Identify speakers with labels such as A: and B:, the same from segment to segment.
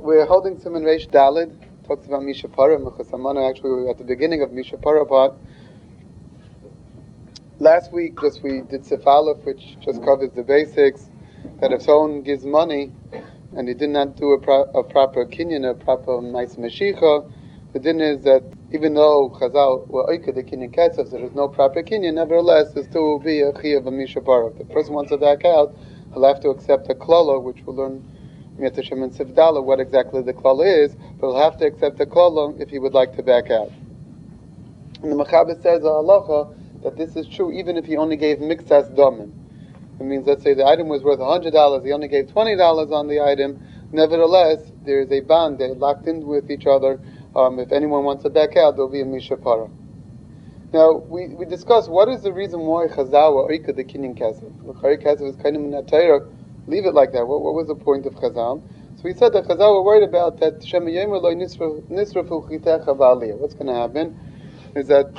A: We're holding Siman Reish Dalid, talks about Mishapara, Mechasamana. Actually, we were at the beginning of Mishapara part. Last week, we did Sif Aleph, which just covers the basics, that if someone gives money, and he did not do a proper kinyan, a proper nice Mashicha, the din is that even though Chazal were oiked the kinyan kesef, there is no proper kinyan, nevertheless, there still will be a chiyuv of Mishapara. If the person wants to back out, he'll have to accept a klala, which we'll learn Mitzvah and Sivdala what exactly the klala is, but he'll have to accept the klala if he would like to back out. And the Mechaber says, halacha, that this is true even if he only gave mixas domim. It means, let's say the item was worth $100, he only gave $20 on the item, nevertheless, there is a bond, they're locked in with each other. If anyone wants to back out, there'll be a mishapara. Now, we discussed what is the reason why Chazal were oiked the kinyan kesef. The Chari kesef is kind of in Torah. Leave it like that. What was the point of Chazal? So we said that Chazal were worried about that Shema Yomer Lo Nisrafu Chitecha V'Aliyah. What's going to happen is that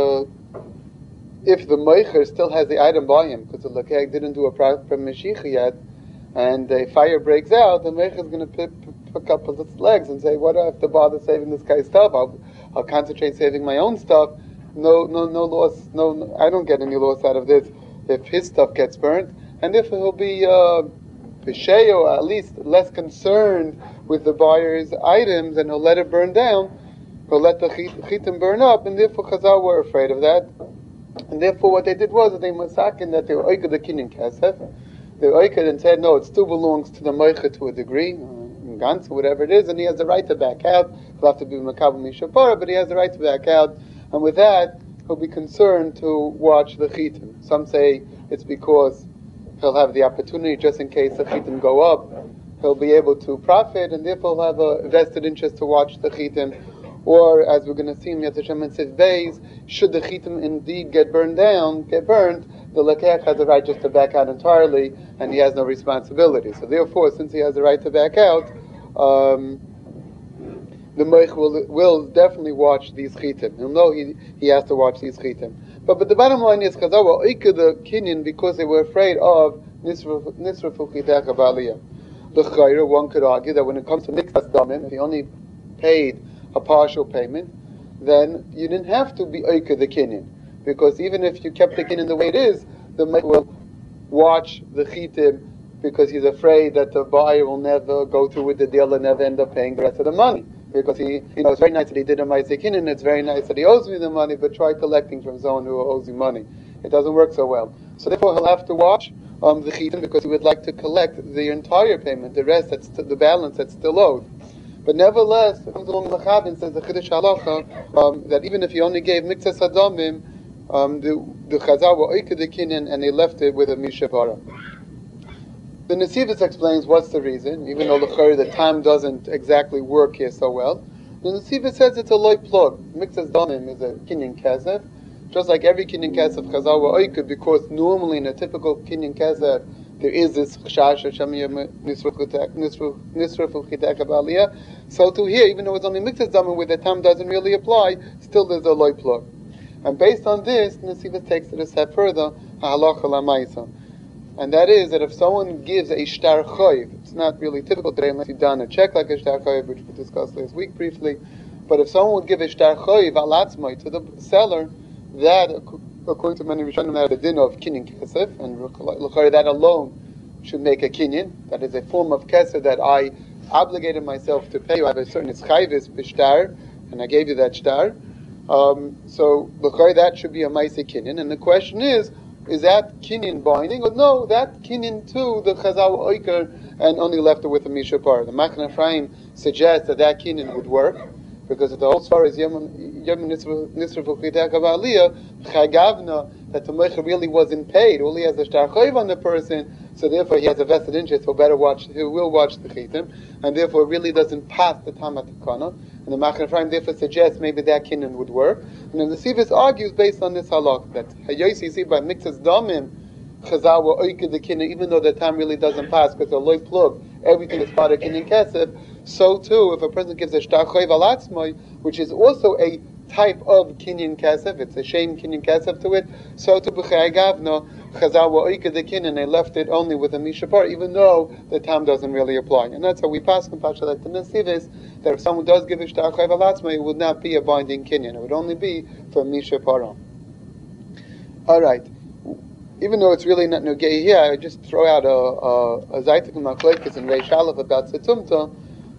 A: if the Meicher still has the item by him, because the Lekeg didn't do a proper Mashiach yet, and a fire breaks out, the Meicher is going to pick up his legs and say, what do I have to bother saving this guy's stuff? I'll concentrate saving my own stuff. No loss. No, I don't get any loss out of this if his stuff gets burnt. And if he'll be or at least less concerned with the buyer's items, and he'll let it burn down, he'll let the chitim burn up, and therefore Chazal were afraid of that. And therefore what they did was that they masakin that they were oiked the kinyan kesef. They oiked and said, no, it still belongs to the meicher to a degree, Gantz, whatever it is, and he has the right to back out. He'll have to be makabel mishapara, but he has the right to back out, and with that, he'll be concerned to watch the chitim. Some say it's because he'll have the opportunity, just in case the chitim go up, he'll be able to profit, and therefore he'll have a vested interest to watch the chitim. Or, as we're going to see in Yad Hashem and Siv Beis, should the chitim indeed get burnt, the lekech has the right just to back out entirely, and he has no responsibility. So therefore, since he has the right to back out, the meich will definitely watch these chitim. He'll know he has to watch these chitim. But the bottom line is, Chazal were oiked the kinyan because they were afraid of nisrafu chitecha v'aliyah. L'chayra, one could argue that when it comes to mixas damim, if he only paid a partial payment, then you didn't have to be oiked the kinyan, because even if you kept the kinyan the way it is, the meich will watch the chitim because he's afraid that the buyer will never go through with the deal and never end up paying the rest of the money. Because it's very nice that he did a ma'asekin, and it's very nice that he owes me the money, but try collecting from someone who owes you money. It doesn't work so well. So therefore he'll have to watch the chitim, because he would like to collect the entire payment, the rest, the balance that's still owed. But nevertheless, it comes along the Mechaber, says the Chiddush Halacha, that even if he only gave mixas hadamim, the Chazal were oiked the kinyan, and they left it with a mishapara. The Nesivos explains what's the reason, even though the time doesn't exactly work here so well. The Nesivos says it's a loy plug. Mixas damim is a kinyan kesef, just like every kinyan kesef Chazal were oiked, because normally in a typical kinyan kesef there is this chashash Hashem nisrafu chitecha v'aliyah. So to here, even though it's only mixas damim where the time doesn't really apply, still there's a loy plug. And based on this, Nesivos takes it a step further, halacha lamaisa. And that is that if someone gives a shtar chayiv, it's not really typical today unless you've done a check like a shtar chayiv, which we discussed last week briefly, but if someone would give a shtar chayiv al atzmai to the seller, that, according to many Rishonim, that the din of kinyan kesef, and that alone should make a kinyan. That is a form of kesef that I obligated myself to pay you. I have a certain chayvis b'shtar, and I gave you that shtar. So that should be a ma'aseh kinyan. And the question is that kinyan binding, or no, that kinyan too, the Chazal oiked and only left it with a mishapar. The Machne Ephraim suggests that kinyan would work, because the whole story is Yom Nisrafu Chitecha v'Aliyah, Chagavna, that the Meicher really wasn't paid. All he has a shtar chayiv on the person, so therefore he has a vested interest, he will watch the chitim, and therefore it really doesn't pass the Tamat Takana. And the Machne Ephraim therefore suggests maybe that kinyan would work. And then the Nesivos argues based on this halach, that Hayosi see by mixas damim, Chazal were oiked the kinyan, even though the time really doesn't pass, because the loy plug, everything is part of kinyan kesef. So too, if a person gives a shtar chayiv al atzmai, which is also a type of kinyan kesef. It's a shame kinyan kesef to it. So to b'chei gavna, Chazal were oika the kinyan, they left it only with a mishapar, even though the tam doesn't really apply. And that's how we pass in Pasha like the Nesivis, that if someone does give ishtar chayv alatzma, it would not be a binding kinyan. It would only be for mishapara. All right. Even though it's really not nogei here, I just throw out a zaytik machlekes in Reish Aleph about setumta.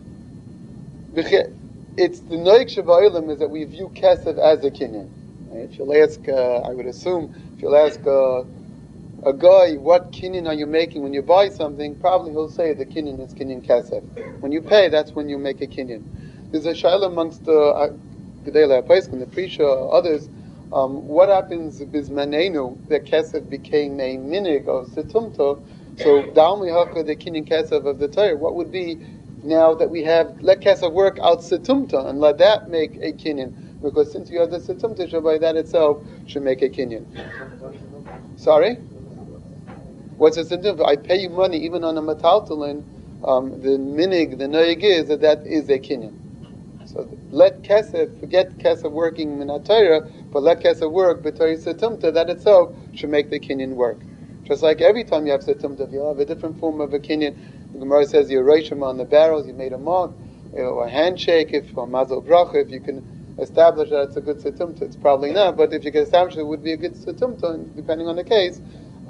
A: It's the noik shava'ilim is that we view kesef as a kinyan. If you'll ask, I would assume, if you'll ask a guy, what kinyan are you making when you buy something? Probably he'll say the kinyan is kinyan kesef. When you pay, that's when you make a kinyan. There's a shaila amongst the Gedei HaPoskim, the Prisha, others. What happens bismanenu that kesef became a minig of setumta? So dalmi hacha the kinyan kesef of the Torah. What would be now that we have let kesef work out setumta and let that make a kinyan? Because since you have the setumta, Shabbai, that itself should make a kinyan. Sorry? What's the setumta? I pay you money even on a metaltalin. The minig, the noyig is that is a kinyan. So let kesef, forget kesef working minatayra, but let kesef work b'tari setumta, that itself should make the kinyan work. Just like every time you have setumta, if you have a different form of a kinyan, the Gemara says you erase them on the barrels, you made a mark, or a handshake, or mazel bracha, if you can establish that it's a good setumta, it's probably not, but if you can establish it would be a good setumta, depending on the case,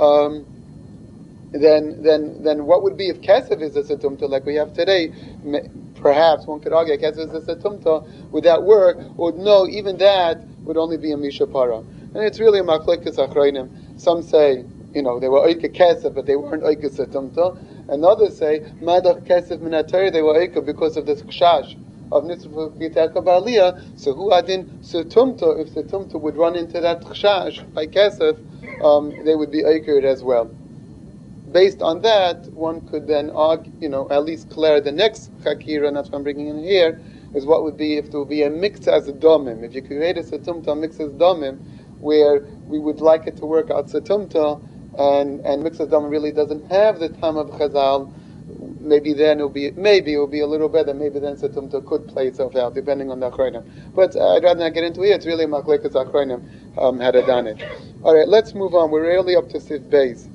A: then what would be if kesef is a setumta like we have today? Perhaps one could argue kesef is a setumta. Would that work? Or no, even that would only be a mishapara. And it's really a machlekes achronim. Some say, they were oika kesef, but they weren't oika setumta. And others say, madach kesef minatari, they were oika because of the chash of nitzvah kitaka ba'aliyah. So who adin setumta? If setumta would run into that chash by kesef, they would be oika as well. Based on that, one could then argue, at least clear the next chakira, and that's what I'm bringing in here, is what would be if there would be a mix as a domim. If you create a setumta mix as domim, where we would like it to work out setumta, and mix as domim really doesn't have the tam of chazal, maybe then it will be a little better. Maybe then setumta could play itself out, depending on the achronim. But I'd rather not get into it. It's really machlekes achronim had done it. All right, let's move on. We're really up to Sif Beis.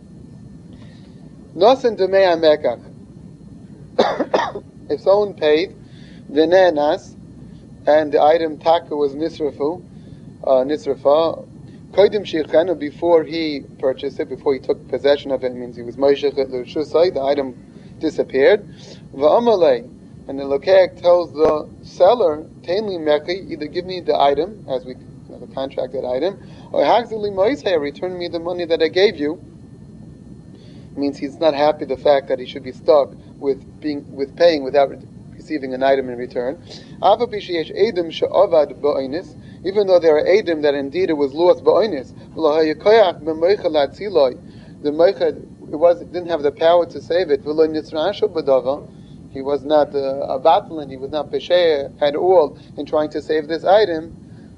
A: Nosen Demei HaMekach. If someone paid v'ne'enas, and the item taka was nisrafa, kodim sheichenu, before he purchased it, before he took possession of it, means he was moishech l'shusay, the item disappeared. V'amalei, and the lokech tells the seller, Tainli mechi, either give me the item, as we have a contracted item, or hagzili moisei, return me the money that I gave you. Means he's not happy the fact that he should be stuck with paying without receiving an item in return. Even though there are edim that indeed it was lost ba'onis, the moichad didn't have the power to save it. He was not a battler, he was not pesheya at all in trying to save this item.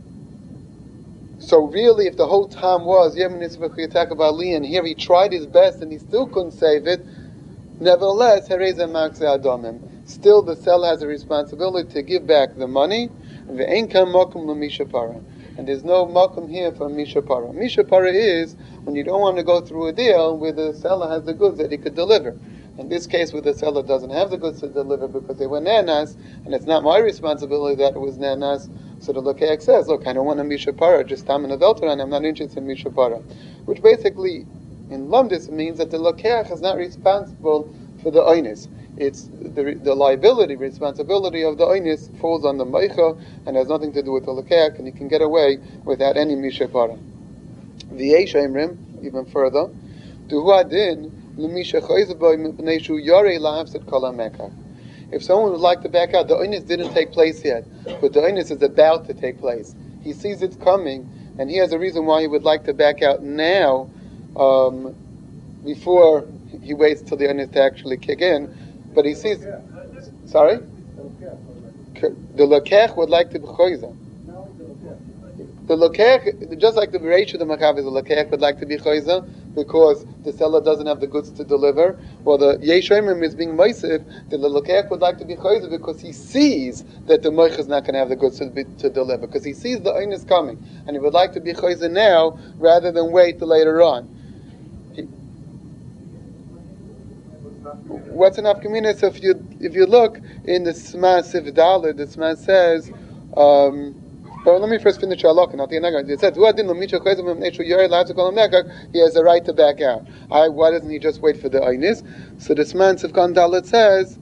A: So really, if the whole time was and here he tried his best and he still couldn't save it, nevertheless, still the seller has a responsibility to give back the money. And there's no makom here for mishapara. Mishapara is when you don't want to go through a deal where the seller has the goods that he could deliver. In this case, where the seller doesn't have the goods to deliver because they were nanas, and it's not my responsibility that it was nanas, so the Lokech says, look, I don't want a mishapara, just I'm an adulterer and I'm not interested in mishapara. Which basically, in Lumdis, means that the Lokech is not responsible for the oinis. It's the liability, responsibility of the oinis falls on the meicha and has nothing to do with the Lokech, and he can get away without any mishapara. V'yesh Emrim, even further, Duhu adin, if someone would like to back out, the oinus didn't take place yet, but the oinus is about to take place. He sees it's coming, and he has a reason why he would like to back out now, before he waits till the oinus to actually kick in. But he sees, sorry? The lokech would like to b'choiza. The lokech, just like the Bereisha, the Machav is a lokech would like to be chayza because the seller doesn't have the goods to deliver. Well, the Yesh Oimrim is being meisiv. The lokech would like to be chayza because he sees that the moich is not going to have the goods to deliver, because he sees the oin is coming, and he would like to be chayza now rather than wait till later on. What's an afkamina? So if you look in the Sma Siv Dalet, the Sma says. But let me first finish halakha, not the nagag. It says, he has a right to back out. Why doesn't he just wait for the aynis? So the Sman Sivkan Dalet says,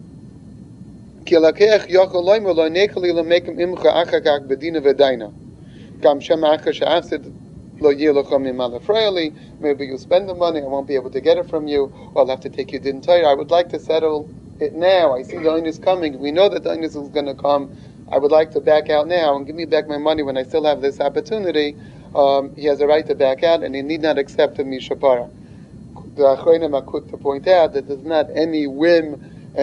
A: maybe you spend the money, I won't be able to get it from you, or I'll have to take you din Torah. I would like to settle it now. I see the aynis coming. We know that the aynis is going to come. I would like to back out now and give me back my money when I still have this opportunity. He has a right to back out, and he need not accept a mishapara. The Achronim are quick to point out that there's not any whim,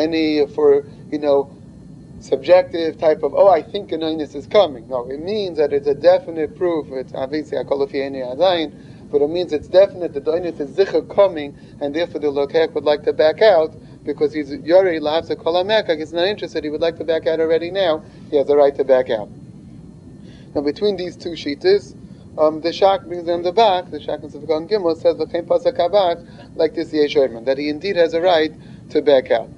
A: subjective type of, I think an aynis is coming. No, it means that it's a definite proof. It's obviously but it means it's definite that the aynis is zichah coming, and therefore the lokech would like to back out, because he's Yori Lahavsa Kolamekak, he's not interested, he would like to back out already now, he has the right to back out. Now between these two shitas, the Shak brings them the back, the Shak in Sivkon Gimel says, L'chein Pasuk Habak, like this Yesh Oimrim, that he indeed has a right to back out.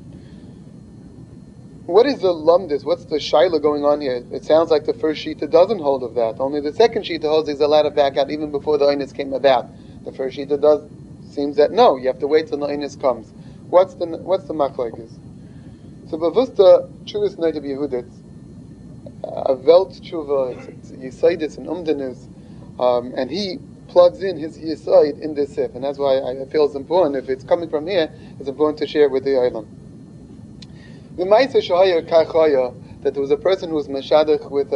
A: What is the lumdis? What's the shaila going on here? It sounds like the first shita doesn't hold of that. Only the second shita holds he's allowed to back out even before the aynis came about. The first shita seems that no, you have to wait till the aynis comes. What's the machlokes? So bavusta chuvas noid Yehudit, a Welt tshuva, it's Yisaidis and Umdenis, and he plugs in his Yisaid in this sif, and that's why I feel it's important. If it's coming from here, it's important to share it with the Olam. The Ma'aseh Shahaya Kachaya, that there was a person who was meshadach with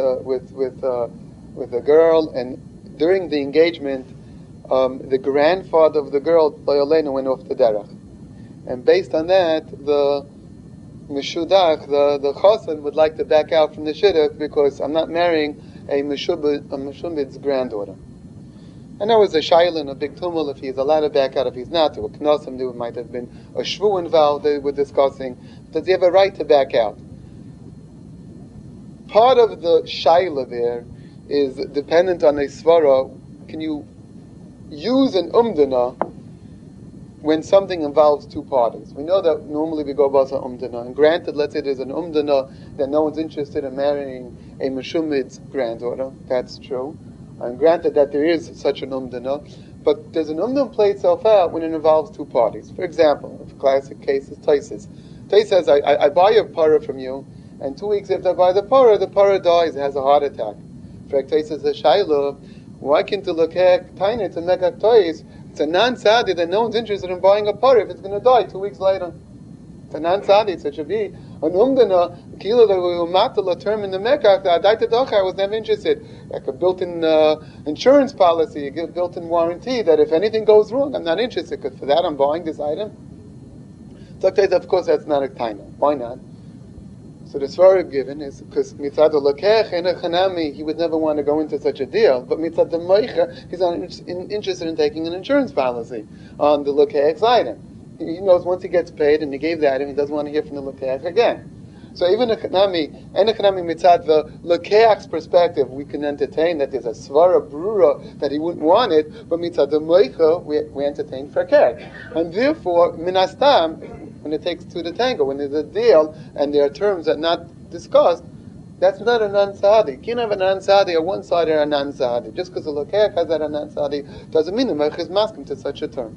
A: a girl, and during the engagement, the grandfather of the girl, Bayolena, went off the derech. And based on that, the Meshudach, the Chosan, would like to back out from the Shidduch because I'm not marrying a Meshubid's granddaughter. And there was a shaila, a big tumult, if he's allowed to back out, if he's not. There were knossim, there might have been a shvu involved they were discussing. Does he have a right to back out? Part of the shaila there is dependent on a svara. Can you use an umdana when something involves two parties? We know that normally we go basa umdana. And granted, let's say there's an umdana that no one's interested in marrying a Meshumid's granddaughter. That's true. And granted that there is such an umdana, but does an umdana play itself out when it involves two parties? For example, a classic case is Taisis. Tais says, I buy a parah from you, and 2 weeks after I buy the parah dies, it has a heart attack. In fact, Tais says, Shaila, why can't you look at Taina to make a Tais? It's a non-sadi that no one's interested in buying a parah if it's going to die 2 weeks later. It's a non-sadi, it should be an umdana, kilo that we will matala term in the Mekach, I was never interested. Like a built-in insurance policy, a built-in warranty that if anything goes wrong, I'm not interested, because for that I'm buying this item. So of course that's not a taina. Why not? So the svara given is because mitzad l'kech and a chanami, he would never want to go into such a deal. But mitzad the meicha, he's not interested in taking an insurance policy on the l'kech's item. He knows once he gets paid and he gave the item, he doesn't want to hear from the l'kech again. So even a chanami mitzad the l'kech's perspective, we can entertain that there's a svara brura that he wouldn't want it, but mitzad the meicha, we entertain for kech. And therefore, minastam, when it takes two to tango, when there's a deal and there are terms that are not discussed, that's not a non-sadi. You can't have a non-sadi on one side or a non-sadi. Just because the lokech has that a non-sadi doesn't mean the mech is masking to such a term.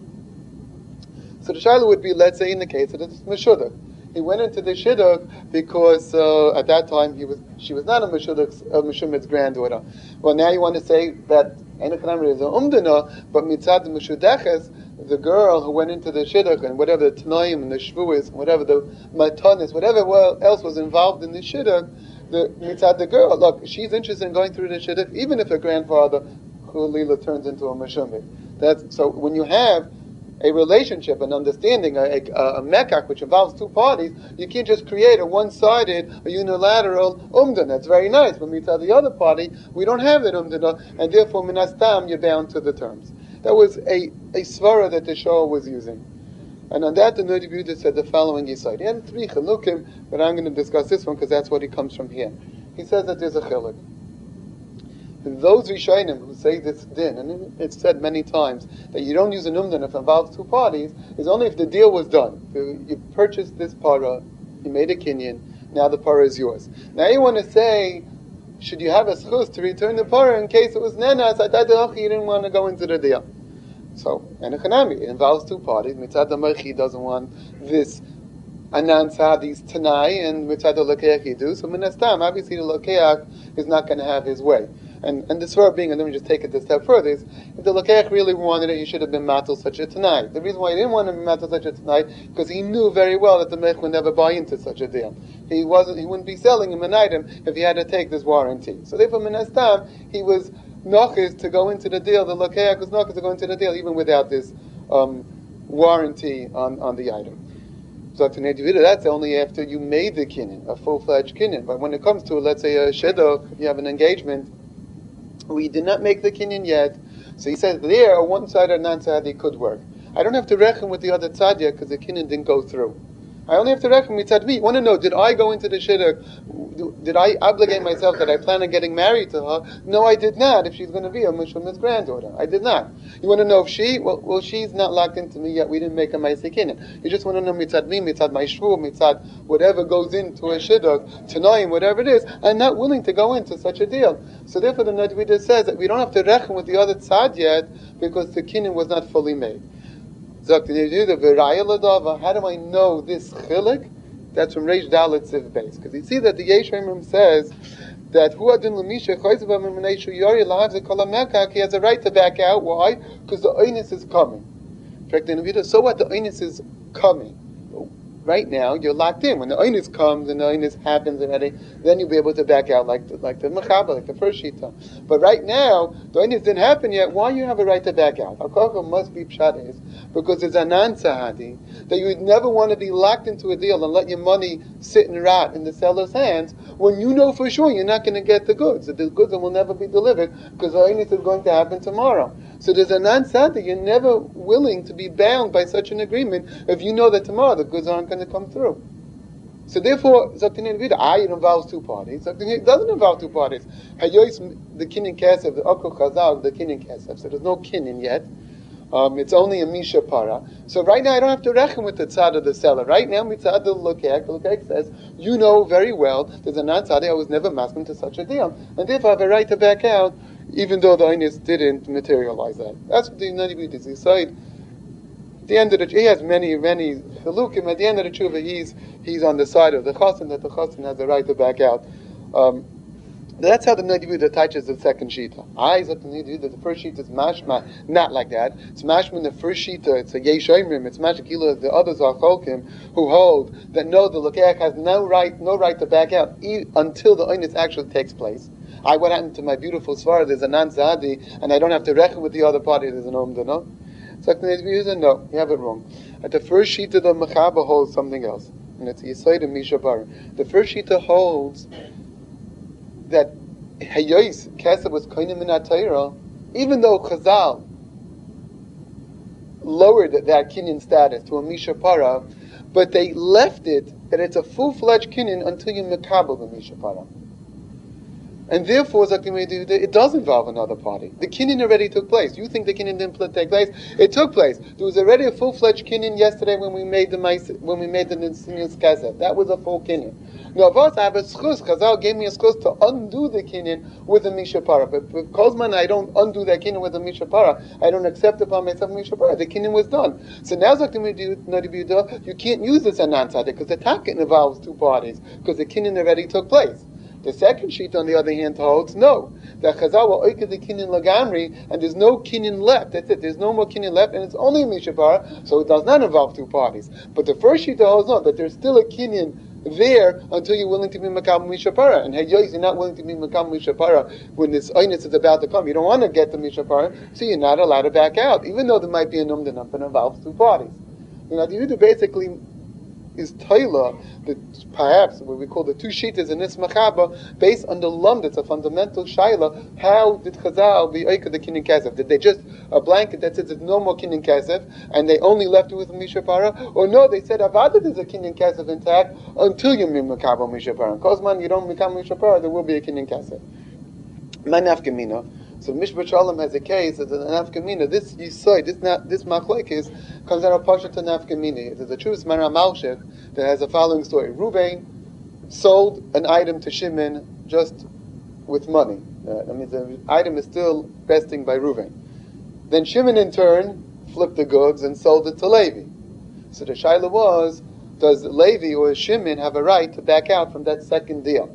A: So the shaila would be, let's say in the case that it's Meshudach. He went into the shidduch because at that time she was not a Meshumid's granddaughter. Well, now you want to say that Enochanamri is an umdana, but mitzad the Meshudaches, the girl who went into the shidduch and whatever the tanoim and the shvuis, whatever the matanis, whatever else was involved in the shidduch, the mitzad the girl, look, she's interested in going through the shidduch, even if her grandfather Chulila turns into a Meshumid. So when you have a relationship, an understanding, a mekach, which involves two parties, you can't just create a one-sided, a unilateral umdan. That's very nice, but meets the other party, we don't have that umdan, and therefore, minastam, you're bound to the terms. That was a svara that the Shah was using. And on that, the Noda B'Yehuda said the following Yisod. He had three chilukim, but I'm going to discuss this one because that's what he comes from here. He says that there's a chiluk. And those Rishonim who say this din, and it's said many times, that you don't use an umdan if it involves two parties, is only if the deal was done. You purchased this para, you made a kinyan, now the para is yours. Now you want to say, should you have a schus to return the para in case it was nenas, you didn't want to go into the deal. So, and a chanami, it involves two parties. Mitzad the Merchi doesn't want this Anan Sadi's Tanai, and Mitzad the Lakeach you do. So, Minastam, obviously the Lakeach is not going to have his way. And the svara being, and let me just take it a step further, is if the Lakeach really wanted it, he should have been matal such a Tanai. The reason why he didn't want to be matal such a Tanai, because he knew very well that the Mech would never buy into such a deal. He wouldn't be selling him an item if he had to take this warranty. So therefore, Minastam, he was Nochis to go into the deal, the Lakeach was Nochis to go into the deal, even without this warranty on the item. So that's only after you made the kinyan, a full-fledged kinyan. But when it comes to, let's say, a shidduch, if you have an engagement, we did not make the kinyan yet. So he says there, a one-sided non-tzadi could work. I don't have to reckon with the other tzad yet because the kinyan didn't go through. I only have to reckon with tzad me. You want to know, did I go into the shidduch? Did I obligate myself that I plan on getting married to her? No, I did not, if she's going to be a Mishulman's granddaughter. I did not. You want to know if she? Well, she's not locked into me yet. We didn't make a Ma'aseh Kinyan. You just want to know mitzad me, mitzad my shvu, mitzad whatever goes into a shidduch, tanoim, whatever it is. I'm not willing to go into such a deal. So therefore the Noda B'Yehuda says that we don't have to reckon with the other tzad yet because the kinyan was not fully made. How do I know this chilik? That's from Reish Dalet Siv Beis. Because you see that the Yesh Ha'imrim says that he has a right to back out. Why? Because the oinus is coming. In fact, so what? The oinus is coming. Right now, you're locked in. When the oinus comes and the oinus happens already, then you'll be able to back out like the mechaba, like the first shita. But right now, the oinus didn't happen yet. Why you have a right to back out? Hakaka must be pshat is because it's an ansahadi that you would never want to be locked into a deal and let your money sit and rot in the seller's hands when you know for sure you're not going to get the goods. The goods will never be delivered because the oinus is going to happen tomorrow. So there's an ansahadi. You're never willing to be bound by such an agreement if you know that tomorrow the goods aren't going to come through. So therefore, it involves two parties. It doesn't involve two parties. The kinyan kesef, the okul chazal, the kinyan kesef. So there's no kinyan yet. It's only a misha para. So right now I don't have to reckon with the tzad of the seller. Right now, mitzad the lokek says, you know very well there's a non-tzadi, I was never masking to such a deal. And therefore I have a right to back out, even though the oinus didn't materialize that. That's what the Noda B'Yehuda decided. At the end of the, he has many chilukim. At the end of the tshuva, he's on the side of the chassan, that the chassan has the right to back out. That's how the Noda B'Yehuda touches the second shita. The first shita is mashma, not like that. It's mashma in the first shita. It's a yesh oimrim. It's mashakila. The others are cholkim who hold that no, the lokeach has no right to back out until the oinus actually takes place. What happened to my beautiful svara? There's a non-zadi, and I don't have to reckon with the other party. There's an omdana. So the Noda B'Yehuda, no, you have it wrong. At the first shita, the mechaba holds something else, and it's Yisod and Misha Bar. The first shita holds that Hayois Kesef was koinim min HaTorah, even though Chazal lowered that kinyan status to a Misha Para, but they left it that it's a full-fledged kinyan until you mekabel the Misha Para. And therefore, it does involve another party. The kinyan already took place. You think the kinyan didn't take place? It took place. There was already a full-fledged kinyan yesterday when we made the Nisinus Kesef. That was a full kinyan. Now, of us, I have a schus. Chazal gave me a schus to undo the kinyan with a Misha Para. But with Kozman, I don't undo that kinyan with a Misha Para. I don't accept upon myself a Misha Para. The kinyan was done. So now, you can't use this anan tzaddik because the takin involves two parties because the kinyan already took place. The second sheet, on the other hand, holds no. That Chazal will oiked the kinyan lagamri, and there's no kinyan left. That's it. There's no more kinyan left, and it's only a mishapara, so it does not involve two parties. But the first sheet holds no, that there's still a kinyan there until you're willing to be Makam Mishapara. And Hayyos, you're not willing to be Makam Mishapara when this Einitz is about to come. You don't want to get the Mishapara, so you're not allowed to back out, even though there might be a Numdanam that involves two parties. The Yehuda basically is Taila, that perhaps what we call the two shitas in this Machaba, based on the Lum, that's a fundamental Shaila. How did Chazal be Oika the Kinyan Kesef? Did they just a blanket that says there's no more Kinyan Kesef, and they only left it with Mishapara? Or no, they said Avada there's a Kinyan Kesef intact until you Makaba Mishapara. Kozman, you don't become Mishapara, there will be a Kinyan Kesef. Manafkamina. So Mishpat Shalom has a case as an nafkamina. This Yisoy, this machlekes comes out of Pasha to nafkamina. There's a true Mara Malshech that has the following story. Ruvain sold an item to Shimon just with money. That means the item is still resting by Ruvain. Then Shimon in turn flipped the goods and sold it to Levi. So the shaila was, does Levi or Shimon have a right to back out from that second deal?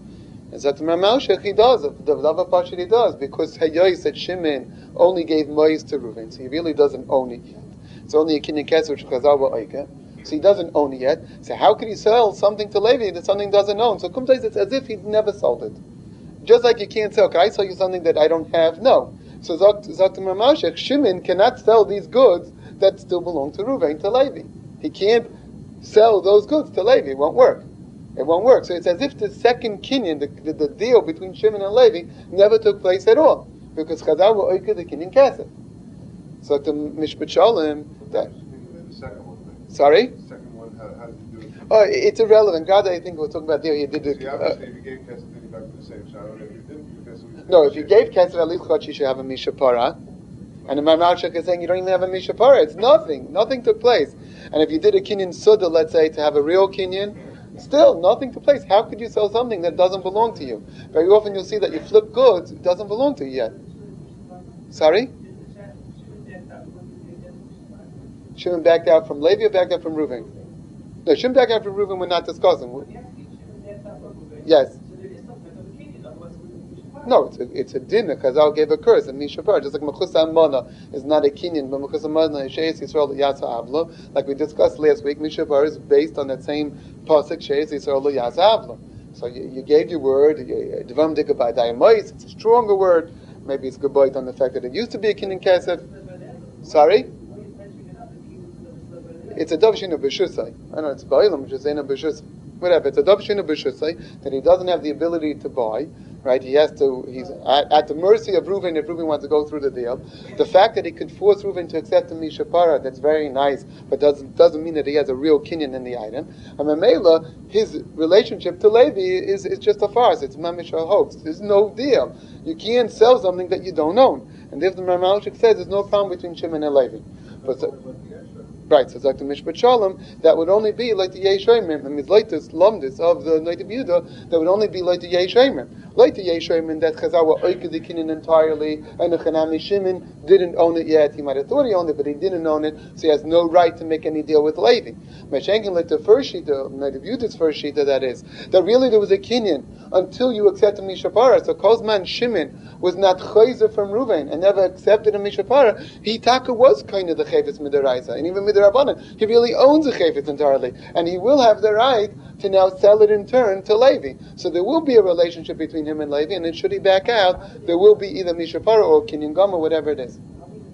A: And Zakt Malshech, he does. The Dava Pashit he does, because Hayyos said Shimon only gave Mois to Reuven, so he really doesn't own it yet. It's only a Kinyan Kesef which Chazal Oika, so he doesn't own it yet. So how could he sell something to Levi that something doesn't own? So sometimes it's as if he never sold it. Just like you can't sell, can I sell you something that I don't have? No. So Zakt Malshech, Shimon cannot sell these goods that still belong to Reuven, to Levi. He can't sell those goods to Levi, it won't work. It won't work. So it's as if the second Kinyan, the deal between Shimon and Levi, never took place at all, because Chazal were Oika the Kinyan Kesef. So the Mishpat Shalom, that.
B: The second one.
A: Sorry?
B: The second one, how did you do it?
A: Oh, it's irrelevant. God, I think we're talking about there. He did it.
B: Obviously, if you gave Kesef, then you back to the same shot. If you didn't give Kesef,
A: No, if you gave Kesef, at least you should have a Mishapara. And the Malshech is saying you don't even have a Mishapara. It's nothing. Nothing took place. And if you did a Kinyan Suda, let's say, to have a real Kinyan, still, nothing took place. How could you sell something that doesn't belong to you? Very often you'll see that you flip goods, it doesn't belong to you yet. Sorry? Shimon backed out from Levi or backed out from Reuven? No, Shimon backed out from Reuven we're not discussing. Yes. No, it's a din. Chazal gave a curse, and Mishapar, just like Mechusa Mana is not a Kinyan, but Mechusa Mana is Sheis Yisrael Yatsa Avla. Like we discussed last week, Mishapar is based on that same pasuk Sheis Yisrael Yatsa Avla. So you gave your word, Dvam Dikabay Dayamois, it's a stronger word. Maybe it's goodbye on the fact that it used to be a Kinyan Kesef. Sorry? It's a Davshin of B'Shusai. I know it's Ba'ilam, which is Zaina B'Shusai. Whatever, it's a Davshin of B'Shusai that he doesn't have the ability to buy. Right, he's at the mercy of Reuven if Reuven wants to go through the deal. The fact that he could force Reuven to accept the Mishapara, that's very nice, but doesn't mean that he has a real Kinyan in the item. And Mamela, his relationship to Levi is just a farce. It's mamish a hoax. There's no deal. You can't sell something that you don't own. And if the Malshech says there's no problem between Shimon and Levi. But right, so Dr. Mishpat Shalom, that would only be like the Yeshayim, and his latest lumdis of the Noid of Yehuda, that would only be like the Yeshayim. Like the Yeshayim, that Chazal were Oika the Kinyan entirely, and the Chanami Shimon didn't own it yet. He might have thought he owned it, but he didn't own it, so he has no right to make any deal with Levi. Meshenkin, like the first Shita, Noid of Yehuda's first Shita, that is, that really there was a Kinyan until you accepted Mishapara. So Kozman Shimon was not Chayzer from Reuven and never accepted a Mishapara. He Taka was kind of the Chayvetz Midaraisa, and even Midarabanan. He really owns a Chayvetz entirely, and he will have the right to now sell it in turn to Levi. So there will be a relationship between him and Levi, and then should he back out, there will be either Mishapara or Kinyan Gama, whatever it is.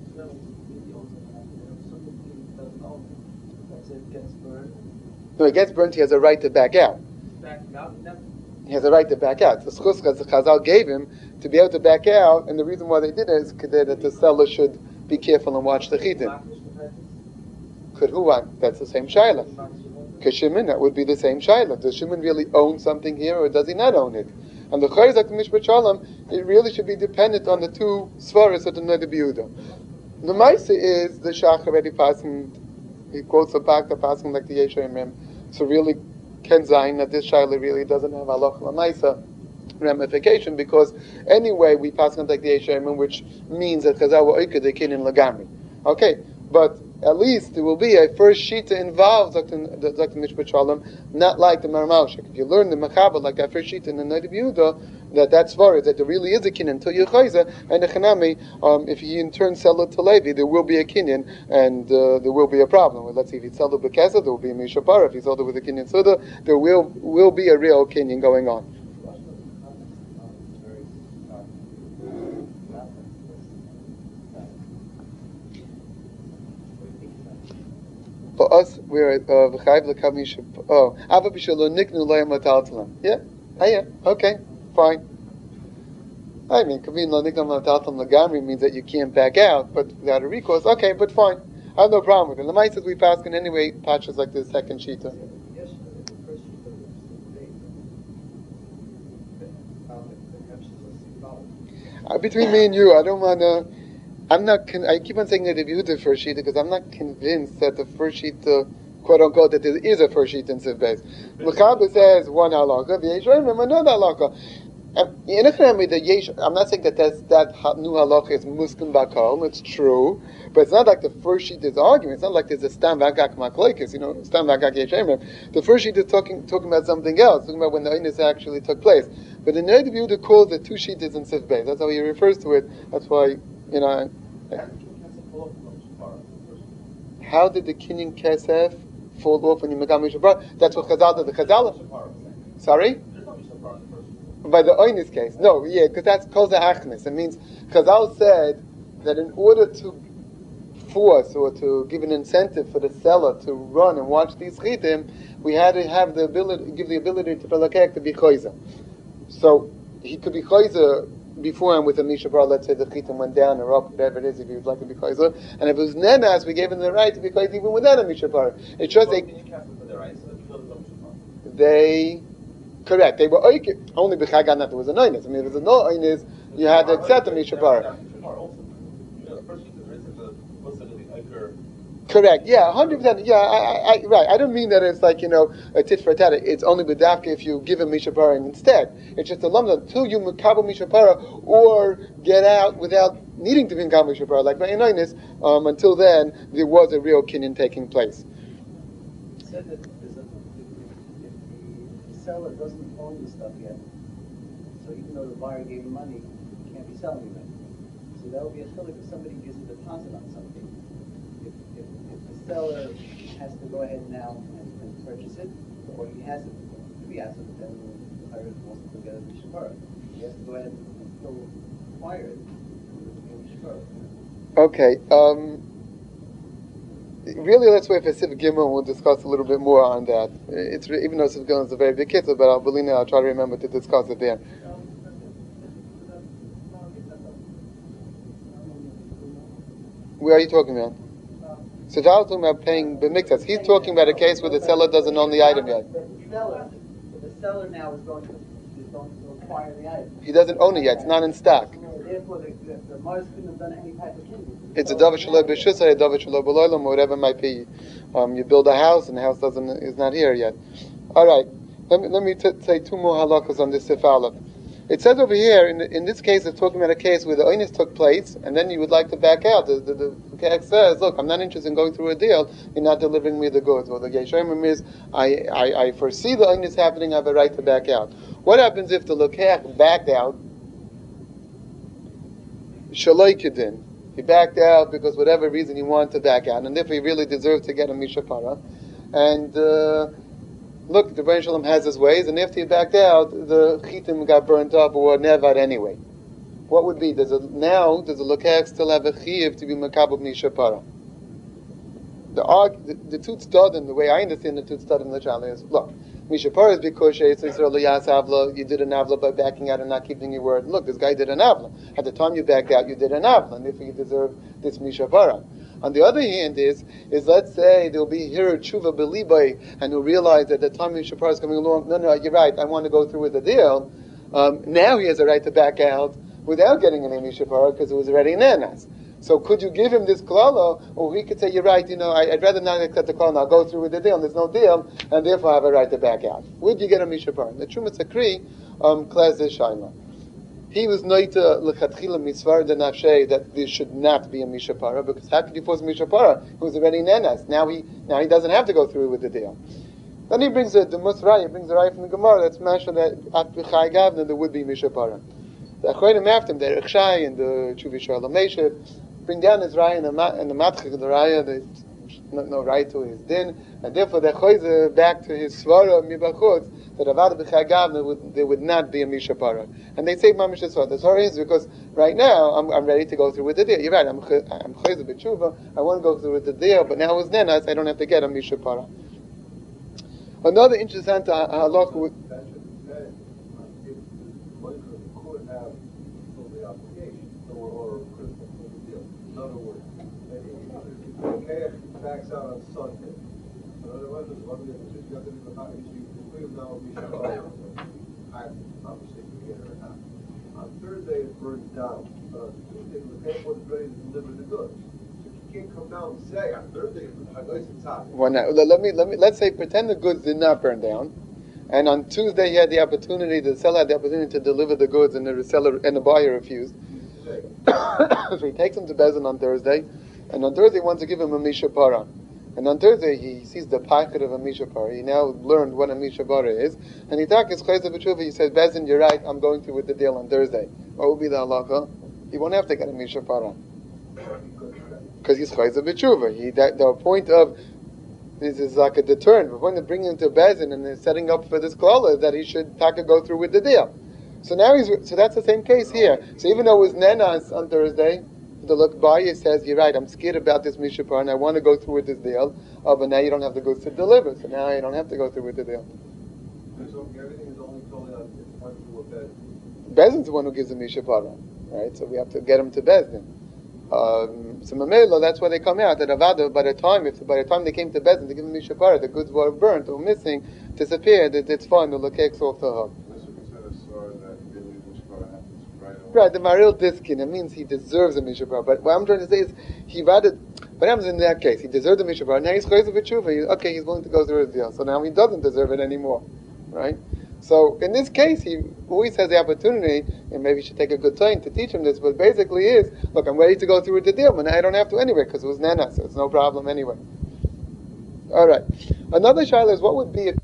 A: No, he gets burnt, he has a right to back out. He has a right to back out. The schus Chazal gave him to be able to back out, and the reason why they did it is that the seller should be careful and watch the chitin. Could who want? That's the same shaila. Shimon, that would be the same shaila. Does Shimon really own something here, or does he not own it? And the Chayzak Mishpat Shalom, it really should be dependent on the two svaras of the Noda B'Yehuda. The Maisa is the Shach already passing. He quotes a back to passing like the Yeshayim. So really, Ken Zayin that this shaila really doesn't have halach l'maisa ramification, because anyway we pass on like the Yeshayim, which means that Chazal were oiked the Kinyan lagamri. Okay, but at least there will be a first shita involved, Dr. Mishpat Shalom, not like the Maramaushik. If you learn the Mechaber like that first shita in the Noda B'Yehuda, that's far that there really is a kinyan until you chayza, and the Chanami, if he in turn sell it to Levi, there will be a kinyan, and there will be a problem. Well, let's see, if he sold it b'kesa, there will be a mishapara. If he sold it with a kinyan suda, there will be a real kinyan going on. For us, we're v'chayv l'kav mishap. Oh, ava b'shalo niknu loyam lataltalam. Yeah, okay, fine. I mean, kavin lo niknu lataltalam lagamri means that you can't back out, but without a recourse. Okay, but fine. I have no problem with it. The mice that we pass can anyway patches like the second shita. Between me and you, I don't want to. I keep on saying that the Yehuda first sheet because I'm not convinced that the first sheet, quote unquote, that there is a first sheet in Siv Beis. Mechaber says one halakha, the Yesh Raimim another halakha. I'm not saying that that new halakha is muskim bakal. It's true, but it's not like the first sheet is arguing. It's not like there's a stam v'agak maklekes. Stam v'agak Yesh Raimim. The first sheet is talking about something else, talking about when the Einis actually took place. But the Noda B'Yehuda calls it two sheet is in Siv Beis. That's how he refers to it. That's why. How did the kinyan kesef fall off when you megam mishapara? That's what Chazal did. The Chazal. Sorry. By the Oynis case, no, yeah, because that's kol zehachnis. It means Chazal said that in order to force or to give an incentive for the seller to run and watch these chitim, we had to have the ability, give the ability to the lakek to be choizer. So he could be choizer beforehand with a mishapara. Let's say the chitim went down or up, whatever it is, if he would like to be choizer. And if it was nenas, we gave him the right to be choizer even without a mishapara. It's just they. Correct. They were only b'chagan that there was a noinus. I mean, if there was a no noinus, you had to accept a mishapara. Correct. Yeah, 100%. Yeah, right. I don't mean that it's like a tit for tat. It's only b'dafka if you give a mishapara instead. It's just a lump until you makabel mishapara or get out without needing to be makabel mishapara. Like by a noinus, until then there was a real kinyan taking place.
C: Said that the seller doesn't own the stuff yet, so even though the buyer gave him money, he can't be selling it. So that would be a chiluk if somebody gives a deposit on something. If the seller has to go ahead now and purchase it, or he has it to be asked, then the buyer wants to get a mishapara. He has to go ahead and still acquire it.
A: Okay. Really, let's wait for Siv Gimel. We'll discuss a little bit more on that. It's even though Siv Gimel is a very big kitzur, but I'll try to remember to discuss it there. Where are you talking about? So I was talking about paying b'miktas. He's talking about a case where the seller doesn't own the item yet.
C: The seller now is going to acquire the item.
A: He doesn't own it yet. It's not in stock.
C: Therefore, the Mars couldn't have done any type of kinyan.
A: It's a davar shaloi b'shusay, a davar shaloi b'loilam, or whatever it might be. You build a house, and the house is not here yet. All right. Let me say two more halakas on this Sif Aleph. It says over here, in this case, it's talking about a case where the oinus took place, and then you would like to back out. The Kek says, look, I'm not interested in going through a deal, you're not delivering me the goods. Or the Yeshayim is, I foresee the oinus happening, I have a right to back out. What happens if the Lokech backed out? Shaloi Kedin. He backed out because whatever reason he wanted to back out, and if he really deserved to get a mishapara. And look, the Rebbeinu Shalom has his ways, and if he backed out, the chitim got burnt up or nevad anyway. What would be? Does the lokech still have a chiv to be makabel mishapara? The two tzadim, the way I understand the two tzadim literally is, look, mishapara is because you did an avla by backing out and not keeping your word. Look, this guy did an avla. At the time you backed out, you did an avla, and therefore you deserve this mishapara. On the other hand is let's say there'll be hira tshuva belibay, and he'll realize that the time mishapara is coming along. No, you're right. I want to go through with the deal. Now he has a right to back out without getting any mishapara because it was already an enas. So could you give him this klala, or he could say, you're right, I'd rather not accept the klala, I'll go through with the deal, there's no deal, and therefore I have a right to back out. Where do you get a mishapar? The Trumas Akri, Klez Shaila. he was noita lechatchila misvar de nafshe that there should not be a mishapara, because how could you force a mishapara? He was already nenas. Now he doesn't have to go through with the deal. Then he brings the musraya, brings the raya from the Gemara that's mentioned that at B'chai Gavna there would be mishapara. The Achronim after him, the Rechshai and the Chuvi Shalom Meshev, bring down his raya and the matchik of the raya. There's no right to his din, and therefore the choize back to his svara mibachutz that avad b'chai gavna there would not be a mishapara. And they say mamish svara. The story is because right now I'm ready to go through with the deal. You're right. I'm choize b'tshuva. I want to go through with the deal, but now it's nenas. I don't have to get a mishapara. Another interesting halakha with.
B: In other words, okay, backs out on Sunday. Obviously, together or not. On Thursday, it burns down. Tuesday, the paper was ready to deliver the goods. So you can't come down and say on Thursday, it's hot.
A: Well, now, let's say pretend the goods did not burn down, and on Tuesday he had the opportunity, the seller had the opportunity to deliver the goods, and the buyer refused. So he takes him to Bezin on Thursday, and on Thursday he wants to give him a mishapara. And on Thursday he sees the packet of a mishapara. He now learned what a mishapara is, and he talks his chayza b'tshuva. He says, Bezin, you're right, I'm going through with the deal on Thursday. What will be the halacha? He won't have to get a mishapara because he's chayza b'tshuva. The point of this is like a deterrent. The point of bringing him to Bezin and setting up for this klala is that he should taka go through with the deal. So now so that's the same case here. So even though it was nenas on Thursday, the Lokbaya says, you're right, I'm scared about this mishapar and I want to go through with this deal. Oh, but now you don't have the goods to deliver, so now you don't have to go through with the deal.
B: So everything is only totally on one to a Bezin.
A: Bezin's the one who gives the mishapara, right? So we have to get him to Bezin. So Mamela, that's why they come out that Avada, by the time they came to Bezin to give him mishapara, the goods were burnt or missing, disappeared. It's fine. The lokek's off the hook. Right, the Maril Diskin, it means he deserves a Mishapar. But what I'm trying to say is, what happens in that case? He deserved a Mishapar. Now he's Chayz B'tshuva. He's willing to go through his deal. So now he doesn't deserve it anymore. Right? So in this case, he always has the opportunity, and maybe you should take a good time to teach him this, but basically is, look, I'm ready to go through with the deal, but now I don't have to anyway, because it was Nana, so it's no problem anyway. Alright. Another shaila is, what would be if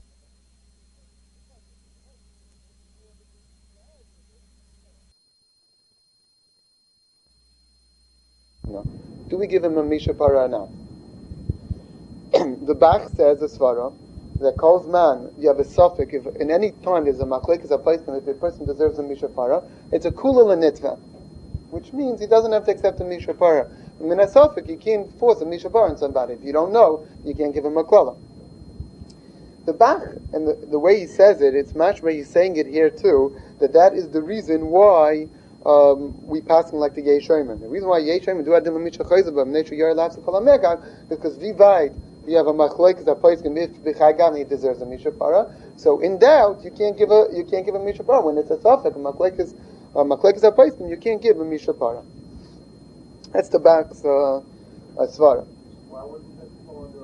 A: do we give him a mishapara or not? The Bach says, the Svara, that calls man, you have a suffix, if in any time there's a machlek, is a place, and if a person deserves a mishapara, it's a kula l'nitva, which means he doesn't have to accept a mishapara. I mean, a suffix, you can't force a mishapara on somebody. If you don't know, you can't give him a klala. The Bach, and the way he says it, it's much where he's saying it here too, that is the reason why we passing like the Yeshayim. The reason why Yeshayim do adim amisha chayzabam nature yar laughs kol hamegag is because vivayit you have a machlek that place can be b'chagam he deserves a mishapara. So in doubt you can't give a mishapara when it's a suffix. A machlek is a place and you can't give a mishapara. That's the Bach's svara.
B: Why wouldn't that fall under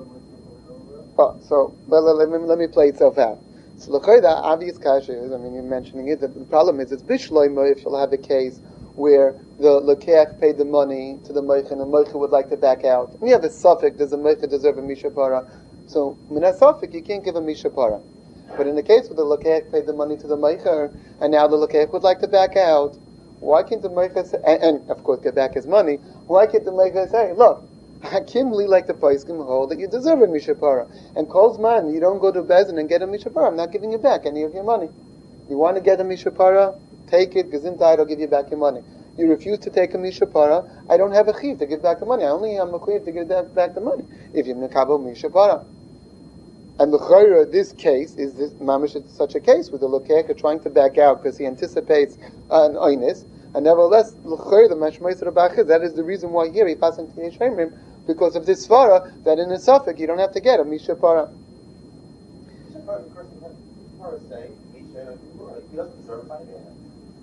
B: a
A: So let me play itself out. So the obvious kasha is, you're mentioning it, that the problem is, it's bishloima if you'll have a case where the lekeach paid the money to the moich and the moich would like to back out. And you have a suffix, does the moich deserve a mishapara? So, in that suffix, you can't give a mishapara. But in the case where the lekeach paid the money to the moicher, and now the lekeach would like to back out, why can't the moicher say, and of course get back his money, why can't the moicher say, look, Kimli like the Paiskim hold that you deserve a mishapara. And calls man, you don't go to Bezin and get a mishapara. I'm not giving you back any of your money. You want to get a mishapara? Take it. Gesundheit, I'll give you back your money. You refuse to take a mishapara? I don't have a chiv to give back the money. I only have a chiv to give back the money. If you mekabel mishapara. And the chayra, this case is this mamish. It's such a case with the lokeka trying to back out because he anticipates an oinus. And nevertheless, the mashmais rabach, that is the reason why here he passing to Yeshayim, because of this svara that in a suffix you don't have to get a mishapara.
D: Mishapara, the person has say Misha, he doesn't deserve it by the hand.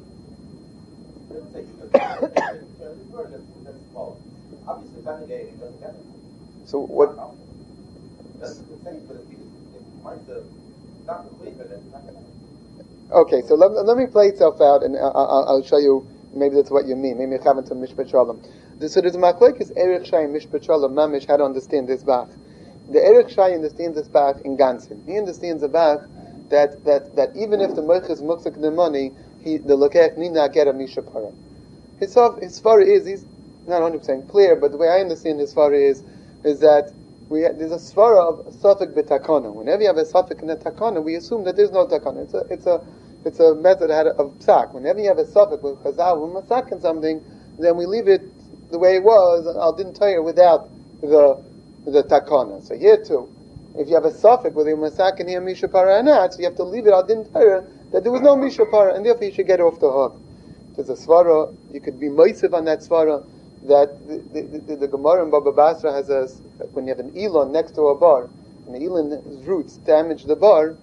D: He doesn't say he doesn't deserve it. That's false. Obviously, if that's the day, he doesn't get it.
A: So what?
D: That's the thing, but if he might have not believe it, it's not going to happen.
A: Okay, so let me play itself out, and I'll show you. Maybe that's what you mean. Maybe you haven't to Mishpat Shalom. So there's a machlokes Erech Shai and Mishpat Shalom Mamish how to understand this Bach. The Erech Shai understands this Bach in Gansin. He understands the Bach that even if the Moich is muksik the money, the Lokech need not get a Mishapara. His svara is, he's not 100% clear, but the way I understand his svara is that there's a svara of suffik b'takana. Whenever you have a suffik in a takana, we assume that there's no takana. It's a method of psak. Whenever you have a suffik with chazal, when masak in something, then we leave it the way it was, al din tayr, without the takana. So here too, if you have a suffix with a masak and here mishapara and not, so you have to leave it al din tayr, that there was no mishapara, and therefore you should get off the hook. There's a svara, you could be moisiv on that svara, that the Gemara in Baba Basra has when you have an elon next to a bar, and the elon's roots damage the bar,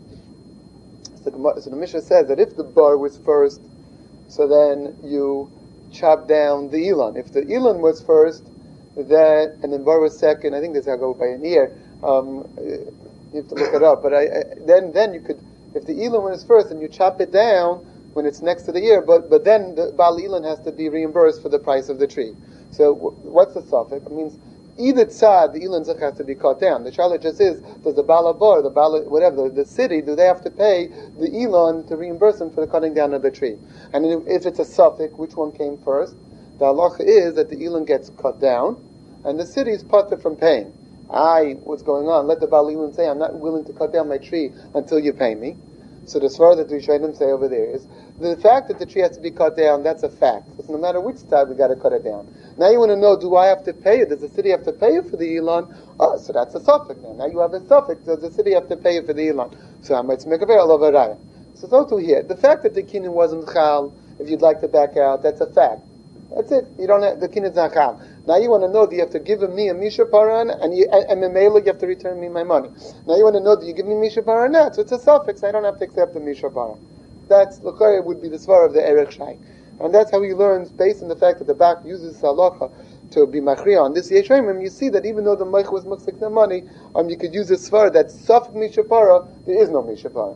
A: so the Mishnah says that if the bar was first, so then you chop down the elon. If the elon was first, and the bar was second, I think this will go by an ear, you have to look it up, but then you could, if the elon was first, and you chop it down when it's next to the ear, but then the Baal Elon has to be reimbursed for the price of the tree. So what's the suffix? It means either tzad, the Elon has to be cut down. The challenge just is, does the Baal Abar, the city, do they have to pay the Elon to reimburse them for the cutting down of the tree? And if it's a suffix, which one came first? The halacha is that the Elon gets cut down, and the city is parted from paying. What's going on? Let the Baal Elon say, I'm not willing to cut down my tree until you pay me. So the svara that we should say over there is the fact that the tree has to be cut down. That's a fact. Because no matter which side, we got to cut it down. Now you want to know: do I have to pay you? Does the city have to pay you for the elon? Oh, so that's a suffix. Now you have a suffix. Does the city have to pay you for the elon? So I might make a very love raya. So to here, the fact that the kinyan wasn't chal, if you'd like to back out, that's a fact. That's it. You don't have, the kinyan's not chal. Now you want to know, do you have to give me a misha paran, and memela you have to return me my money. Now you want to know, do you give me misha paran? No, so it's a suffix. I don't have to accept the misha paran. That's l'chayr would be the svar of the Erech Shai, and that's how he learns based on the fact that the Bach uses halacha to be machriya on this yeshayim. You see that even though the meich was muksik the money, you could use the svar that suffix misha para. There is no misha para.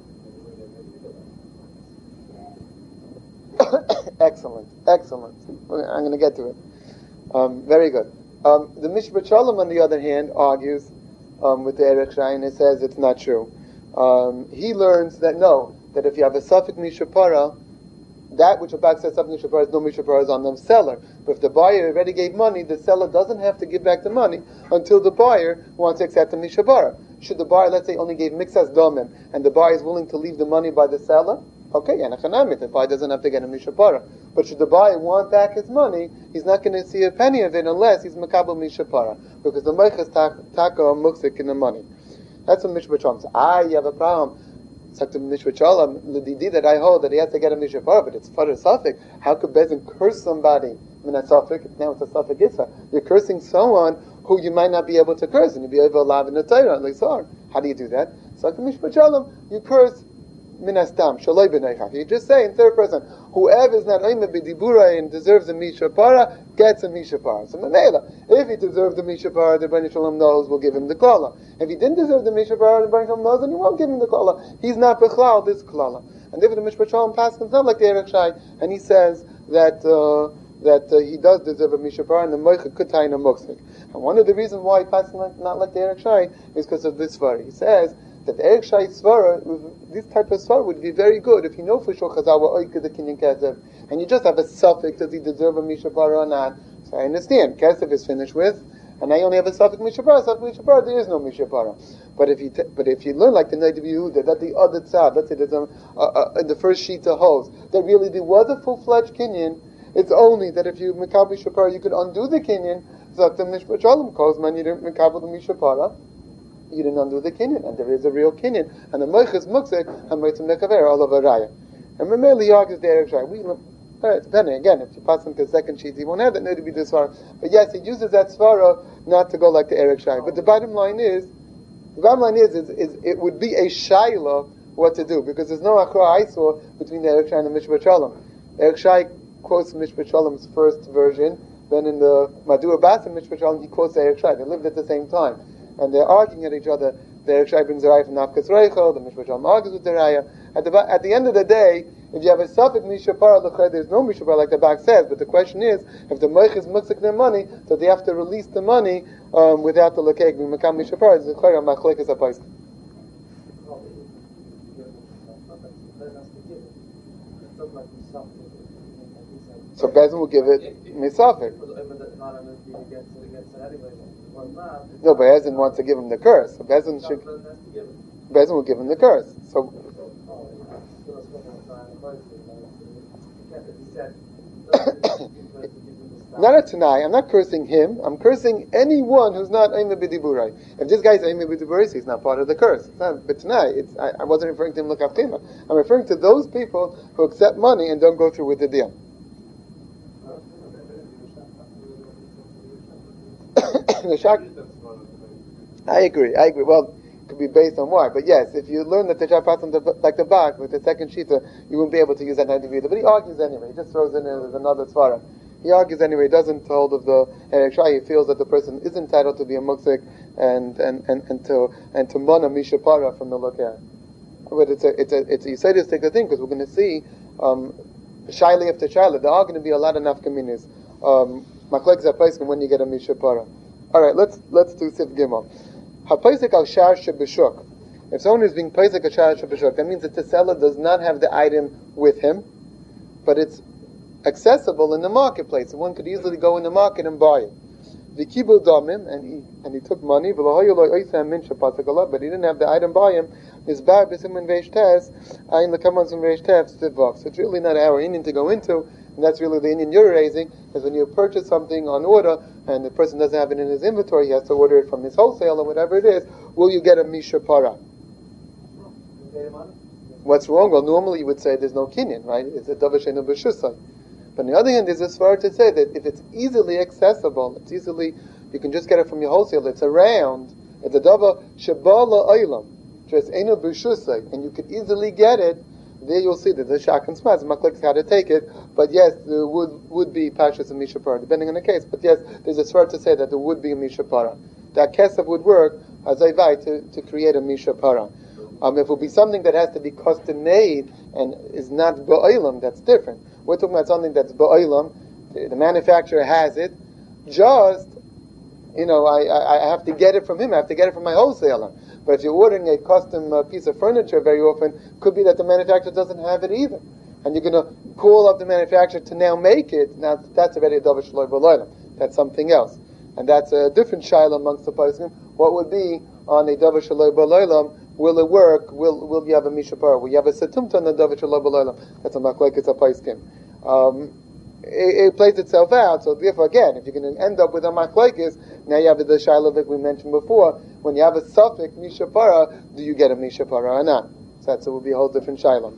A: Excellent. I'm going to get to it. Very good. The Mishpat Shalom, on the other hand, argues with the Erech Shai, and it says it's not true. He learns that if you have a suffix mishapara, that which a Bach says suffix mishapara is no mishapara is on the seller. But if the buyer already gave money, the seller doesn't have to give back the money until the buyer wants to accept the mishapara. Should the buyer, let's say, only gave mixas domim, and the buyer is willing to leave the money by the seller, okay, the buyer doesn't have to get a mishapara. But should the buyer want back his money, he's not going to see a penny of it unless he's makabel mishapara, because the meich is taka muksik in the money. That's what Mishpat Shalom says. You have a problem. It's like the Mishpat Shalom, the didi that I hold, that he has to get a mishapara, but it's for a suffix. How could Bezin curse somebody? That suffix, now it's a suffix itza. You're cursing someone who you might not be able to curse, and you'll be able to love in the Torah. How do you do that? It's like the Mishpat Shalom, you curse minastam, shaloi b'neichach. You just say in third person, whoever is not oime b'dibura and deserves a mishapara, gets a mishapara. So Mamela, if he deserves the mishapara, the Bnei Shalom knows, we'll give him the klala. If he didn't deserve the mishapara, the Bnei Shalom knows, then he won't give him the klala. He's not bechlal this klala. And therefore the Mishpat Shalom passes not like the Erech Shai, and he says that he does deserve a mishapara, and the moicha could tie in a muksik. And one of the reasons why he passes not like the Erech Shai is because of this story. He says that the Erech Shai svara, this type of svara would be very good if you know for sure Chazal were oike the kinyan kesef, and you just have a suffix, does he deserve a mishapara or not? So I understand, kesef is finished with, and I only have a suffix mishapara, there is no mishapara. But if you learn like the Noda B'Yehuda, that the other tzad, let's say there's in the first sheet of hose, that really there was a full-fledged kinyan, it's only that if you makabel mishapara, you could undo the kinyan, so the Mishpat Shalom calls man, you didn't makabel the mishapara, you didn't undo the kinyan, and there is a real kinyan, and the moich is muksik, and moitzim nekaver all of a raya. And Mameli argues the Erech Shai. Depending again, if you pass into the second sheet, he won't have that need to be this svara. But yes, he uses that svara not to go like the Erech Shai. But the bottom line is it would be a shayla what to do, because there's no achra aisor between the Erech Shai and the Mishpat Shalom. Erech Shai quotes Mishpat Shalom's first version, then in the Madura Bas and Mishpat Shalom he quotes the Erech Shai. They lived at the same time. And they're arguing at each other, The Erev Shai brings a raya from Nafkas Reichel, the Mishra Shalom argues with the raya. At the end of the day, if you have a Safek Mishapara, there's no Mishapara like the back says, but the question is, if the Moich is Mutzik their money, so they have to release the money without the Lekeg, Makam Mishapara, it's a Chayra, Machlek is a Paisik. So Bezin will give it Misafek. No, but Bezin wants to give him the curse. So Bezin will give him the curse. So not a Tanai. I'm not cursing him. I'm cursing anyone who's not Aimah B'diburai. If this guy's Aimah B'diburai, he's not part of the curse. It's not, but Tanai, I wasn't referring to him L'Kaftima. I'm referring to those people who accept money and don't go through with the deal. I agree. Well, it could be based on why, but yes, if you learn that the Shafat like the back with the second shita, you won't be able to use that individual. But he argues anyway. He just throws in another svara. He argues anyway. He doesn't hold of the Erev Shai. He feels that the person is entitled to be a muksik and to mana mishapara from the lokeh. But it's a Yisraelistic thing because we're going to see shaila after shaila. There are going to be a lot of nafkaminis. Machlek zapaiskim when you get a mishapara. All right, let's do Sif Gimel. Hapaisik al shar shebeshuk. If someone is being paisik al shar shebeshuk, that means that the seller does not have the item with him, but it's accessible in the marketplace. So one could easily go in the market and buy it. V'kibul damim, and he took money, but he didn't have the item by him. So it's really not our Indian to go into, and that's really the Indian you're raising, because when you purchase something on order, and the person doesn't have it in his inventory, he has to order it from his wholesaler, whatever it is, will you get a mishapara? What's wrong? Well, normally you would say there's no kinyan, right? It's a davashenu b'shusay. But on the other hand, there's a svara to say that if it's easily accessible, you can just get it from your wholesaler, it's around, it's a dava shabala oilam, just enu b'shusay, and you could easily get it. There you'll see that the shak and smaz, Machlek's how to take it, but yes, there would be pashas and mishapara, depending on the case. But yes, there's a svara to say that there would be a mishapara. That kesef would work as a vai to create a mishapara. If it would be something that has to be custom made and is not ba'olam, that's different. We're talking about something that's ba'olam, the manufacturer has it, just, I have to get it from him, I have to get it from my wholesaler. But if you're ordering a custom piece of furniture, very often, could be that the manufacturer doesn't have it either. And you're going to call up the manufacturer to now make it, now that's already a davar shaloi b'loilam. That's something else. And that's a different shaila amongst the poskim. What would be on a davar shaloi b'loilam? Will it work? Will you have a mishapar? Will you have a setumta on the davar shaloi b'loilam? That's a machlek, it's a poskim. It plays itself out, so therefore again, if you're going to end up with a machlekes, now you have the shaila that we mentioned before, when you have a suffix, mishapara, do you get a mishapara or not? So that will be a whole different shaila.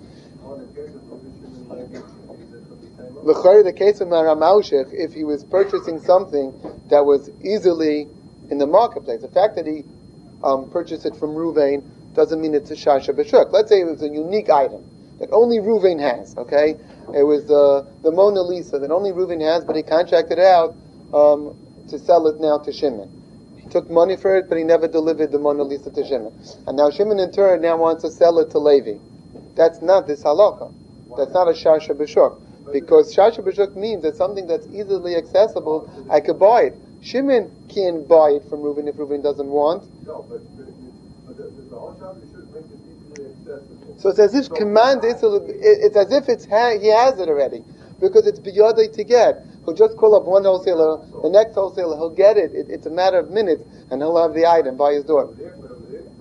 A: The case of Maramaushech, if he was purchasing something that was easily in the marketplace, the fact that he purchased it from Ruvain doesn't mean it's a shasha b'shuk. Let's say it was a unique item that only Ruvain has, okay? It was the Mona Lisa that only Reuven has, but he contracted out to sell it now to Shimon. He took money for it, but he never delivered the Mona Lisa to Shimon. And now Shimon in turn now wants to sell it to Levi. That's not this halakha. That's not a shasha b'shuk. Because shasha b'shuk means that something that's easily accessible, I could buy it. Shimon can't buy it from Reuven if Reuven doesn't want.
B: No, but the whole shasha b'shuk makes it easily accessible.
A: So it's as if command it's as if he has it already, because it's biyadai to get. He'll just call up one wholesaler, the next wholesaler, he'll get it. It's a matter of minutes, and he'll have the item by his door.
B: It's not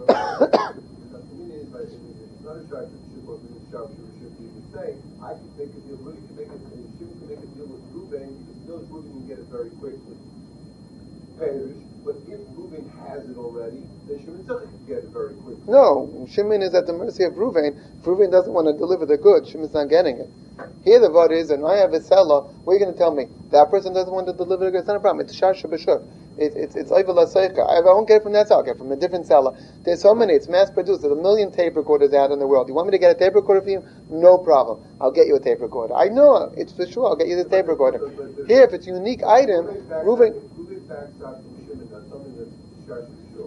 B: a shasha b'shuk or shasha b'shuk. You can say, I can make a deal, Rudy can make a deal, Shimon can make a deal with Reuven, because still Reuven can get it very quickly. But if Reuven has it already, then Shimon can get it very quickly.
A: No, Shimon is at the mercy of Reuven. If Reuven doesn't want to deliver the goods, Shimon's not getting it. Here the word is, and I have a seller, what are you going to tell me? That person doesn't want to deliver the goods, it's not a problem. It's shasha b'shuk. It's Oivel HaSeicha. I won't get it from that seller, I'll get it from a different seller. There's so many, it's mass produced. There's 1 million tape recorders out in the world. You want me to get a tape recorder for you? No problem. I'll get you a tape recorder. I know, it's for sure, I'll get you the tape recorder. Here, if it's a unique item, Reuven
B: backs out from Shimon on something that's shasha b'shuk.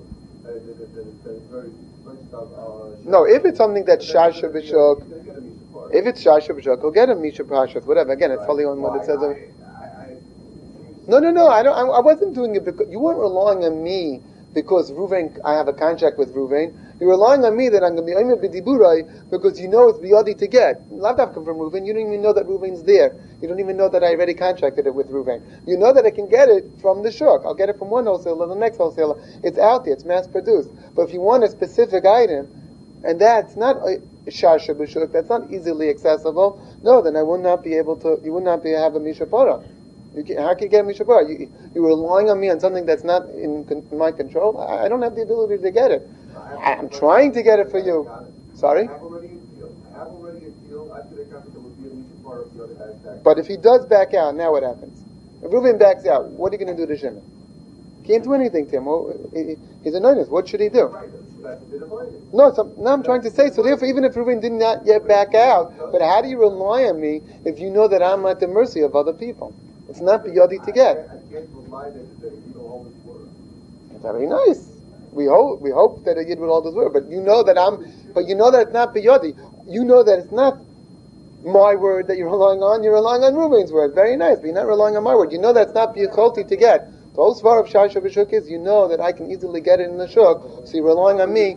B: that it's very much of.
A: No, if it's something that's Shasha B'Shuk,
B: He's gonna get a Misha Parah.
A: if it's Shasha B'Shuk, he'll get a Misha Parashas, whatever. Again, it's totally on what it says. No, I wasn't doing it because you weren't relying on me because Ruvain, I have a contract with Ruvain. You're relying on me that I'm going to be Omer B'Diburai because you know it's biyadi to get. Lav dafka from Ruvain. You don't even know that Ruvain's there. You don't even know that I already contracted it with Ruvain. You know that I can get it from the shuk. I'll get it from one wholesaler, the next wholesaler. It's out there. It's mass produced. But if you want a specific item, and that's not Shasha B'Shuk, that's not easily accessible, no, then I would not be able to, you would not be have a Misha Parah. How can you get a Misha Parah? You're relying on me on something that's not in my control. I don't have the ability to get it. I'm trying to get it for you. Sorry?
B: I have already a deal. I could have there would be a Misha Parah if the other guy's back.
A: But if he does back out, now what happens? If Reuven backs out, what are you going to do to Shimon? Can't do anything to him. He's a nonus. What should he do?
B: Right, that's a bit of money.
A: No, I'm trying to say, so therefore, even if Reuven did not yet back out, but how do you rely on me if you know that I'm at the mercy of other people? It's not biyadi to get.
B: I can't rely that you don't hold his word.
A: Very nice. We hope that a yid will hold his word, but you know that it's not biyadi. You know that it's not my word that you're relying on. You're relying on Reuven's word. Very nice, but you're not relying on my word. You know that's not biyacholti to get. The whole svar of Shasha B'Shuk is you know that I can easily get it in the shuk, so you're relying on me.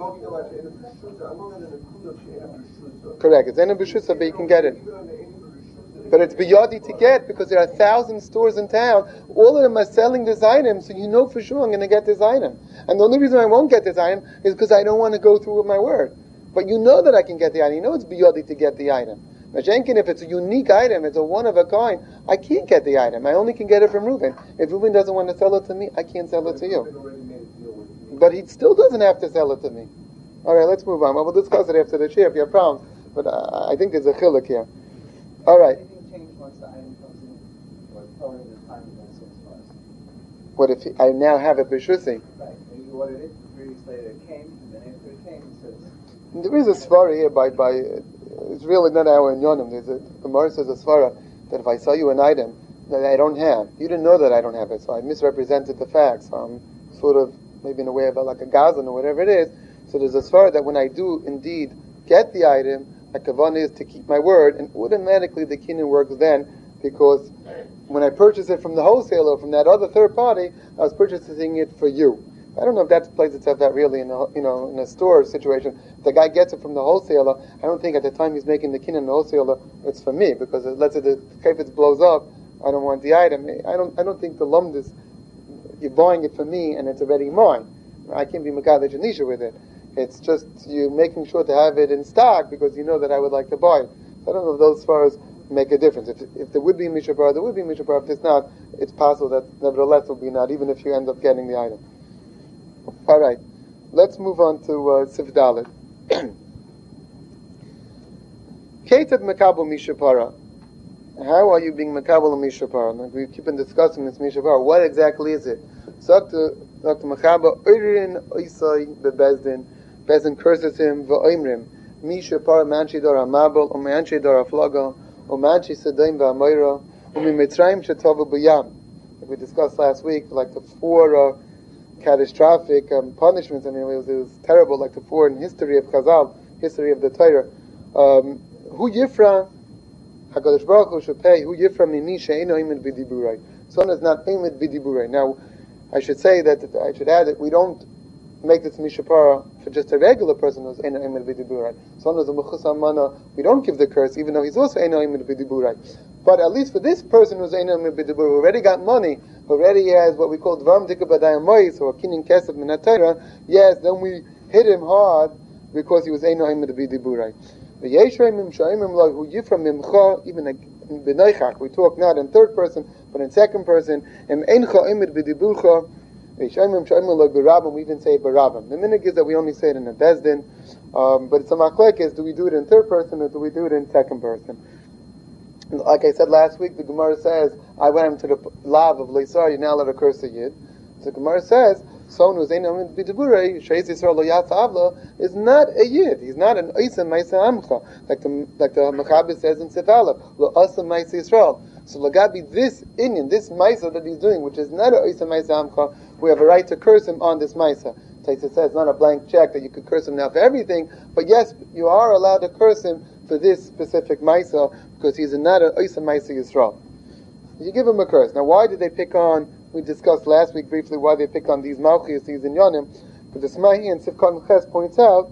A: Correct. It's in a b'shusa, but you can get it. But it's biyadi to get because there are 1,000 stores in town. All of them are selling this item, so you know for sure I'm going to get this item. And the only reason I won't get this item is because I don't want to go through with my word. But you know that I can get the item. You know it's biyadi to get the item. Mashenkin, if it's a unique item, it's a one of a kind, I can't get the item. I only can get it from Reuven. If Reuven doesn't want to sell it to me, I can't sell it to you. But he still doesn't have to sell it to me. All right, let's move on. Well, we'll discuss it after the share if you have problems. But I think there's a chiluk here. All right.
C: Once the item comes in, or telling the time of that sales price.
A: What if I now have a b'shusi?
C: Right. Maybe you ordered it, 3 weeks later it came, and then after it came, it says.
A: There is a svara here by it's really not our inyonim. There's a Gemara says a svara that if I sell you an item that I don't have, you didn't know that I don't have it, so I misrepresented the facts. So I'm sort of maybe in a way of like a gazan or whatever it is. So there's a svara that when I do indeed get the item, my kavanah is to keep my word, and automatically the kinyan works then, because when I purchase it from the wholesaler, from that other third party, I was purchasing it for you. I don't know if that plays itself out really in a store situation. If the guy gets it from the wholesaler, I don't think at the time he's making the kinyan the wholesaler, it's for me, because let's say the kefetz blows up, I don't want the item. I don't think the lumdis, you're buying it for me and it's already mine. I can't be Makadeh Janisha with it. It's just you making sure to have it in stock because you know that I would like to buy it. So I don't know if those fars make a difference. If there would be Misha Parah, there would be Misha Parah. If there's not, it's possible that nevertheless will be not, even if you end up getting the item. All right, let's move on to Sif Dalet. Ketab Mekabel Misha Parah. How are you being Mekabel Misha Parah? We keep on discussing this Misha Parah. What exactly is it? Dr. Mechaba Oirin Oisai Bebezdin. Bezdin curses him v'oimrim Misha Parah Manchi Dor HaMabel O Manchi Dor HaFlaga O Manchi Sedaim v'Amoira O Mitzrayim Shetovu B'Yam. Like we discussed last week, like the 4 catastrophic punishments. I mean, it was terrible, like the 4 in history of Chazal, history of the Torah. Hu Yifra HaKadosh Baruch Hu Shepei Hu Yifra Mimi She'eino Imid B'Diburai. Someone is not Imid B'Diburai. Now, I should say that I should add that we don't make this Misha Parah for just a regular person who's Eino Imid B'Diburai. Someone who's a Mechusam Mana, we don't give the curse, even though he's also Eino Imid B'Diburai. But at least for this person who's Eino Imid B'Diburai, who already got money, who already has what we call Dvarim Dika B'Dayam Mois, or Kinin Kesef Minat Torah, yes, then we hit him hard because he was Eino Imid B'Diburai. The Yeshrayim Shayimim Lo Hu Yifra Mimcha, even in B'Neichach, we talk not in third person, but in second person. Em Eincha Imid B'Diburcha, Yeshrayim Shayimim Lo B'Rabim, we even say B'Rabim. The minhag is that we only say it in a Bezdin, but it's a machlekes, do we do it in third person or do we do it in second person? Like I said last week, the Gemara says, I went into the lav of Leisar, you're now allowed to curse a Yid. So the Gemara says, someone who's Eino Imid B'Diburei, Sheis Yisrael Lo Yatsa Avla, is not a Yid. He's not an Oisa Maisa Amcha, like the Mechaber says in Sif Aleph, Lo Asa Maisa Yisrael. So Lagabi, this Inyan, this Maisa that he's doing, which is not an Oisa Maisa Amcha, we have a right to curse him on this Maisa. Taisa says it's not a blank check that you could curse him now for everything, but yes, you are allowed to curse him for this specific Maisa, because he's not an Oisa Maisa Yisrael. You give him a curse. Now why did they pick on, we discussed last week briefly why they pick on these Malchus, these Inyanim, but the Smahi and Sivkon Ches points out,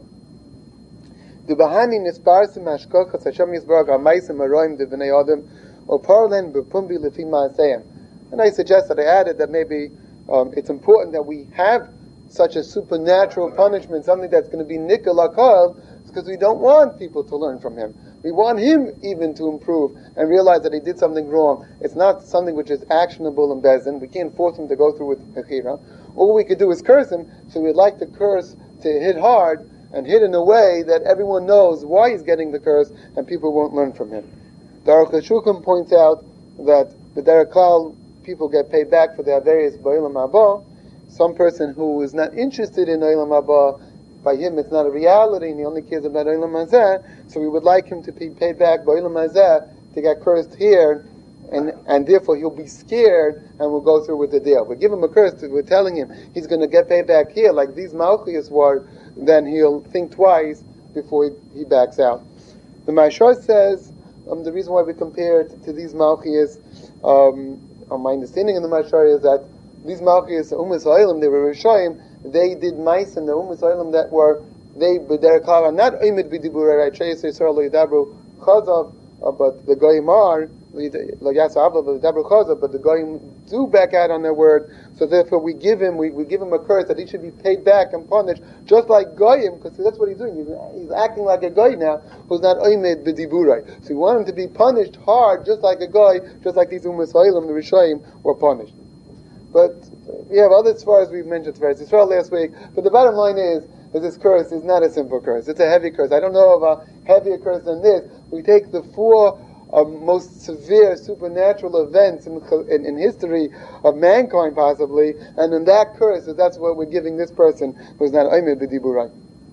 A: Du Bahani Nisparsim Ashkochas Hashem Yisbarach HaMaisim Aroim De B'nei Adam O Parlen B'Pumbi Lefi Ma'aseyim. And I suggest that I added that maybe it's important that we have such a supernatural punishment, something that's going to be Nikol HaKol, because we don't want people to learn from him. We want him even to improve and realize that he did something wrong. It's not something which is actionable in Bezin. We can't force him to go through with Mechira. All we could do is curse him, so we'd like to curse to hit hard and hit in a way that everyone knows why he's getting the curse and people won't learn from him. The Aruch HaShulchan points out that the Derek Klal, people get paid back for their various Ba'ilam Haba. Some person who is not interested in Olam Haba, by him it's not a reality and he only cares about Olam Hazeh, so we would like him to be paid back by Olam Hazeh to get cursed here, and therefore he'll be scared and we'll go through with the deal. We give him a curse, we're telling him he's going to get paid back here like these Malchus were, then he'll think twice before he backs out. The Mashar says, the reason why we compare it to these Malchus, my understanding in the Mashar is that these Malchus, Umas Ha'olam, they were Rishayim, they did mice in the Umas Ha'olam that were, they, B'derek Klal, not Oimid B'diburei Ra'achayis Yisrael Lo Yidabru Chazav, but the Goyim are, but the Goyim do back out on their word, so therefore we give him a curse that he should be paid back and punished, just like Goyim, because that's what he's doing. He's acting like a Goy now, who's not Oimed B'diburei. So we want him to be punished hard, just like a Goy, just like these Umas Ha'olam, the Rishayim, were punished. But we have other Svaras we've mentioned Svaras Yisrael last week, but the bottom line is that this curse is not a simple curse. It's a heavy curse. I don't know of a heavier curse than this. We take the four most severe supernatural events in history of mankind possibly, and in that curse, that's what we're giving this person who's not Oimid B'diburei.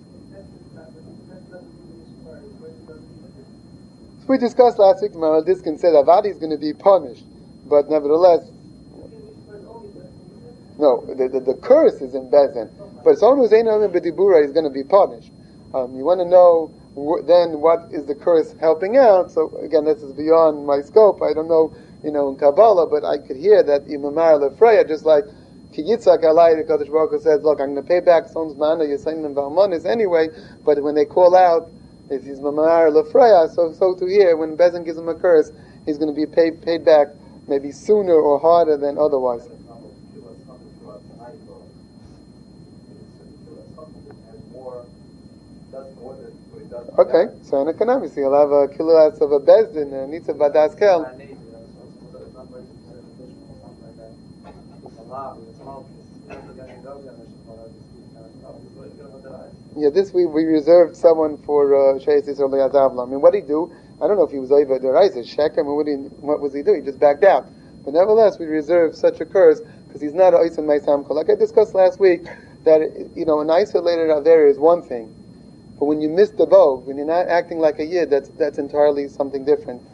A: So we discussed last week, Maral Diskin said Avadi is going to be punished, but nevertheless, no, the curse is in Bezin, but someone who's Ein Oimid B'diburei is going to be punished. You want to know then what is the curse helping out? So again, this is beyond my scope. I don't know, in Kabbalah, but I could hear that Imamar Lefreya, just like Ki Yitzhak Alai, the Kadosh Baruch Hu says, look, I'm going to pay back someone's mana, Yisayim and Valmonis anyway, but when they call out, it's Imamar Lefreya, so to hear, when Bezin gives him a curse, he's going to be paid back maybe sooner or harder than otherwise. Okay, so in economics, you'll have a kilowatt of a bezdin, a nitza badas kel. Yeah, this we reserved someone for Sheias Yisrael Le'azavla. I mean, what did he do? I don't know if he was over the Reisa, Shechem, what was he doing? He just backed out. But nevertheless, we reserved such a curse, because he's not a Oisan Meisam Kol. Like I discussed last week, that, an isolated Avera is one thing. But when you miss the boat, when you're not acting like a Yid, that's entirely something different.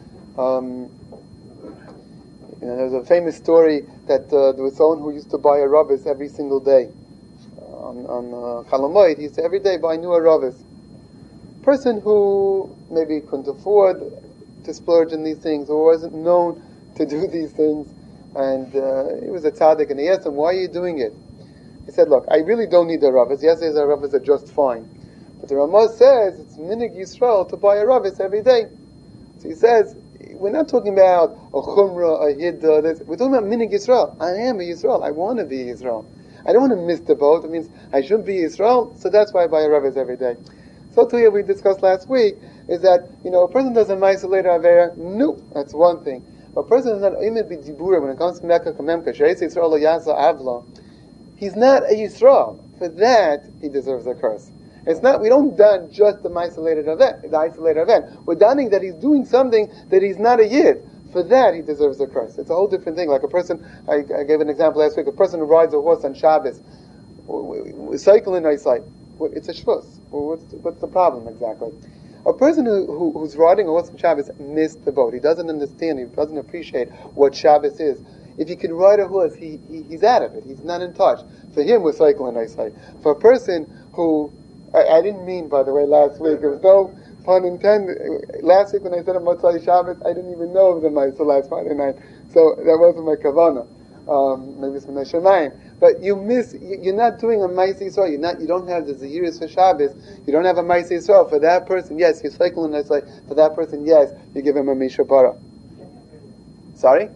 A: There's a famous story that there was someone who used to buy a Ravis every single day. On Chalamoid, he used to every day buy new Ravis. Person who maybe couldn't afford to splurge in these things, or wasn't known to do these things, and he was a tzaddik, and he asked him, why are you doing it? He said, look, I really don't need the Ravis. Yesterday's Ravis are just fine. But the Ramah says it's minig Yisrael to buy a Ravis every day. So he says, we're not talking about a Chumrah, a Hiddah, we're talking about minig Yisrael. I am a Yisrael. I want to be Yisrael. I don't want to miss the boat. It means I should be Yisrael, so that's why I buy a Ravis every day. So to you, we discussed last week, is that, a person doesn't isolate Avera, no, that's one thing. A person is not Oimid B'diburei when it comes to Mekka Kamemka, Sheias Yisrael Yasa Avla, he's not a Yisrael. For that, he deserves a curse. It's not, we don't done just the isolated event. We're dunning that he's doing something that he's not a Yid. For that, he deserves a curse. It's a whole different thing. Like a person, I gave an example last week, a person who rides a horse on Shabbos, cycling eyesight. It's a shvus. What's the problem exactly? A person who's riding a horse on Shabbos missed the boat. He doesn't understand, he doesn't appreciate what Shabbos is. if he can ride a horse, he's out of it. He's not in touch. For him, we're cycling, I say. For a person who, I didn't mean, by the way, last week, there was no pun intended. Last week when I said a Motzai Shabbos, I didn't even know of the Maisa last Friday night. So that wasn't my kavanah. Maybe it's Menashe Shemayim. But you're not doing a Maisa Yisrael. You don't have the Zehiris for Shabbos. You don't have a Maisa Yisrael. For that person, yes, you're cycling, I say. For that person, yes, you give him a Mishapara. Sorry?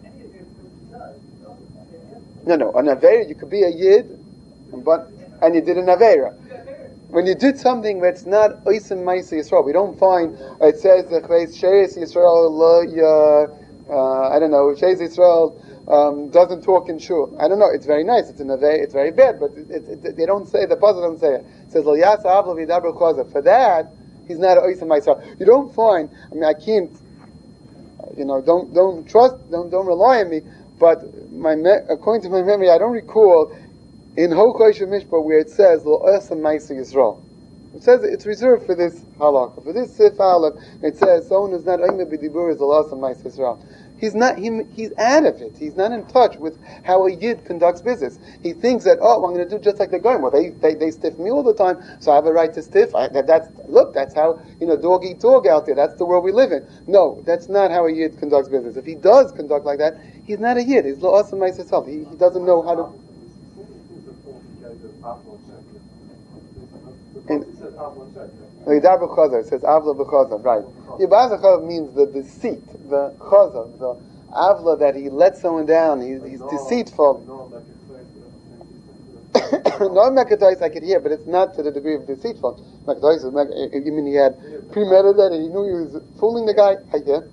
A: No. An Aveira, you could be a Yid, and you did an Aveira. When you did something that's not Oisim Maisa Yisrael, we don't find, it says, Sheis Yisrael, I don't know, Sheis Yisrael doesn't talk in shul. I don't know, it's very nice, it's very bad, but they don't say, the puzzle doesn't say it. It says, Lo Yasa Avlo V'Yidabro Koza. For that, he's not Oisim Maisa Yisrael. You don't find, I can't, don't trust, don't rely on me, but according to my memory, I don't recall in Hokosh Mishpah where it says Lo Osam Maisa Yisrael. It says it's reserved for this halakha. For this Sif Aleph, it says someone who's not Omer B'Dibur is Lo Osam Maisa Yisrael. He's out of it. He's not in touch with how a Yid conducts business. He thinks that, I'm going to do just like the Goyim. Well, they stiff me all the time, so I have a right to stiff. That's how, dog eat dog out there. That's the world we live in. No, that's not how a Yid conducts business. If he does conduct like that, he's not a Yid. He's Lo Osam Maisa Yisrael. He doesn't know how to... It says Avla b'Chazav, right. Yibaz means the deceit, the Chazav, the Avla that he lets someone down, he's deceitful. No Mekatois I could hear, but it's not to the degree of deceitful. Mekatois, you mean he had premeditated, he knew he was fooling the guy?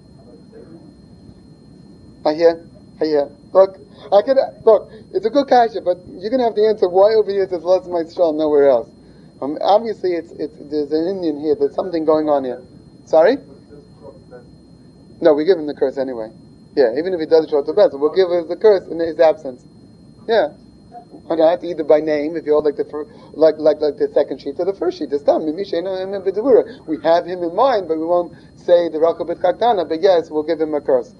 A: I hear. Look, it's a good kasha, but you're going to have to answer why over here it says Lo Osam Maisa Yisrael nowhere else. Obviously, there's an Indian here. There's something going on here. Sorry? No, we give him the curse anyway. Yeah, even if he doesn't show up to bed, we'll give him the curse in his absence. Yeah, not either by name. If you hold like the second sheet or the first sheet, it's done. We have him in mind, but we won't say the Rakabit Kaktana. But yes, we'll give him a curse.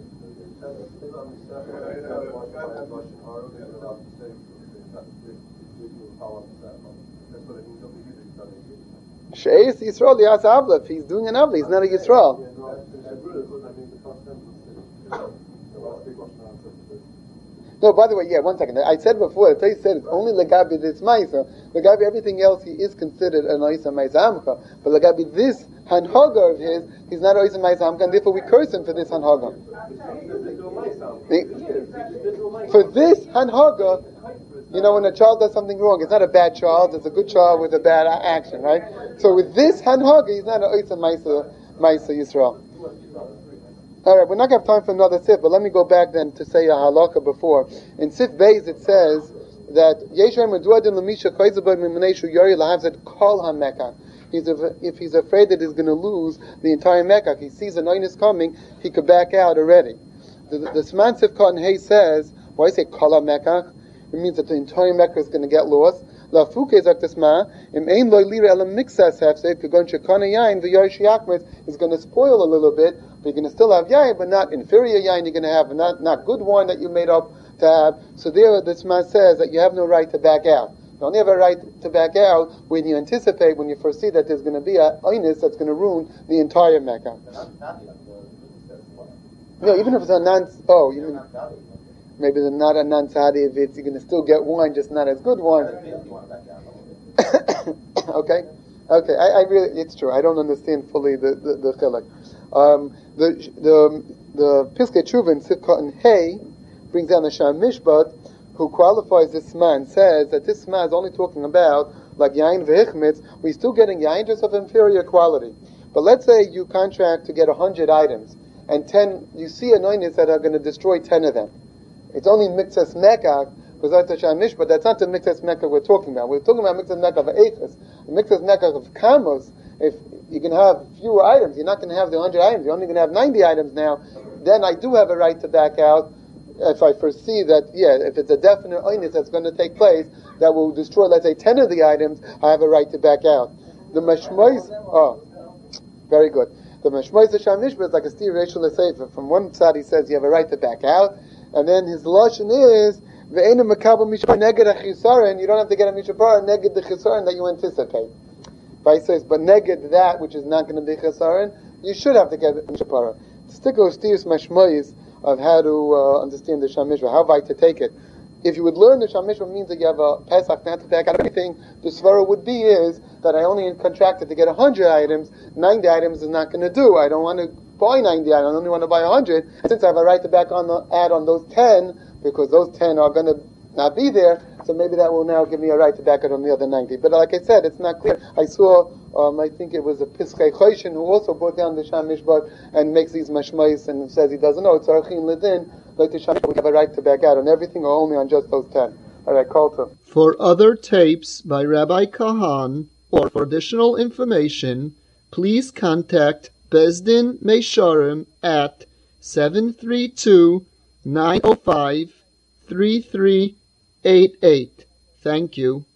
A: Sheis Yisrael Yas Avla. If he's doing an Avla, he's not a Yisrael. No, by the way, one second. I said before, the place said it's only Lagabi this Maisa. Lagabi everything else, he is considered an Oisa Maisa Amcha. But Lagabi this Hanhaga of his, he's not Oisa Maisa Amcha, and therefore we curse him for this Hanhaga. For this Hanhaga, when a child does something wrong, it's not a bad child, it's a good child with a bad action, right? So with this Hanhaga, he's not an Oisa Maisa Yisrael. Alright, we're not going to have time for another Sif, but let me go back then to say a halakha before. In Sif Beis it says that if he's afraid that he's going to lose the entire Mecca, he sees a Noinus coming, he could back out already. The Sman Sif Cotton Hay says, why I say Kala Mecca? It means that the entire Mecca is going to get lost. La Fuke Zaktasma, Im Loy Lira Ela Mixas Hefsed, Kagon Shekana Yain, the Yoshi Achmet is going to spoil a little bit, but you're going to still have Yain, but not inferior Yain, you're going to have not good wine that you made up to have. So there, this man says that you have no right to back out. You only have a right to back out when you foresee that there's going to be a Oinus that's going to ruin the entire Mecca. No, even if it's a maybe they're not a non-sadi if you're going to still get wine, just not as good wine. Okay. I really, it's true. I don't understand fully the chilek. The Piskei Tshuva in Sifkat and Hay brings down the Sham Mishpat, who qualifies this man, says that this man is only talking about like yain v'hichmitz. We're still getting yain just of inferior quality. But let's say you contract to get 100 items, and 10, you see anointings that are going to destroy 10 of them. It's only Mikzas Mekach, but that's not the Mikzas Mekach we're talking about. We're talking about Mikzas Mekach of Eichas. The Mikzas Mekach of Kamos, if you can have fewer items, you're not going to have the 100 items, you're only going to have 90 items now, then I do have a right to back out if I foresee that, if it's a definite oinus that's going to take place that will destroy, let's say, 10 of the items, I have a right to back out. The Mashmois, very good. The Mashmois Hasham Nishba is like a Steve Rachel Sefer. From one side he says you have a right to back out, And then his lashon is ve'ena makabel mishapar neged achisaron. You don't have to get a mishapar neged the chisaron that you anticipate. Right? So, but neged that which is not going to be chisaron, you should have to get a mishapar. Stick with Steve's mashmoyis of how to understand the Shamishra, how to take it. If you would learn the Shamishra means that you have a Pesach, not to back out of anything, the svara would be is that I only contracted to get 100 items, 90 items is not going to do. I don't want to buy 90 items, I only want to buy 100. And since I have a right to back on add on those 10, because those 10 are going to not be there, so maybe that will now give me a right to back it on the other 90. But like I said, it's not clear. I saw, I think it was a Pischei Choshen who also brought down the Sham Mishpat and makes these mashmais and says he doesn't know. It's Arachin Ledin, like the Sham Mishpat, we have a right to back out on everything or only on just those 10. All right, Kalta.
E: For other tapes by Rabbi Kahan or for additional information, please contact Bezdin Meisharim at 732-905-3388. Thank you.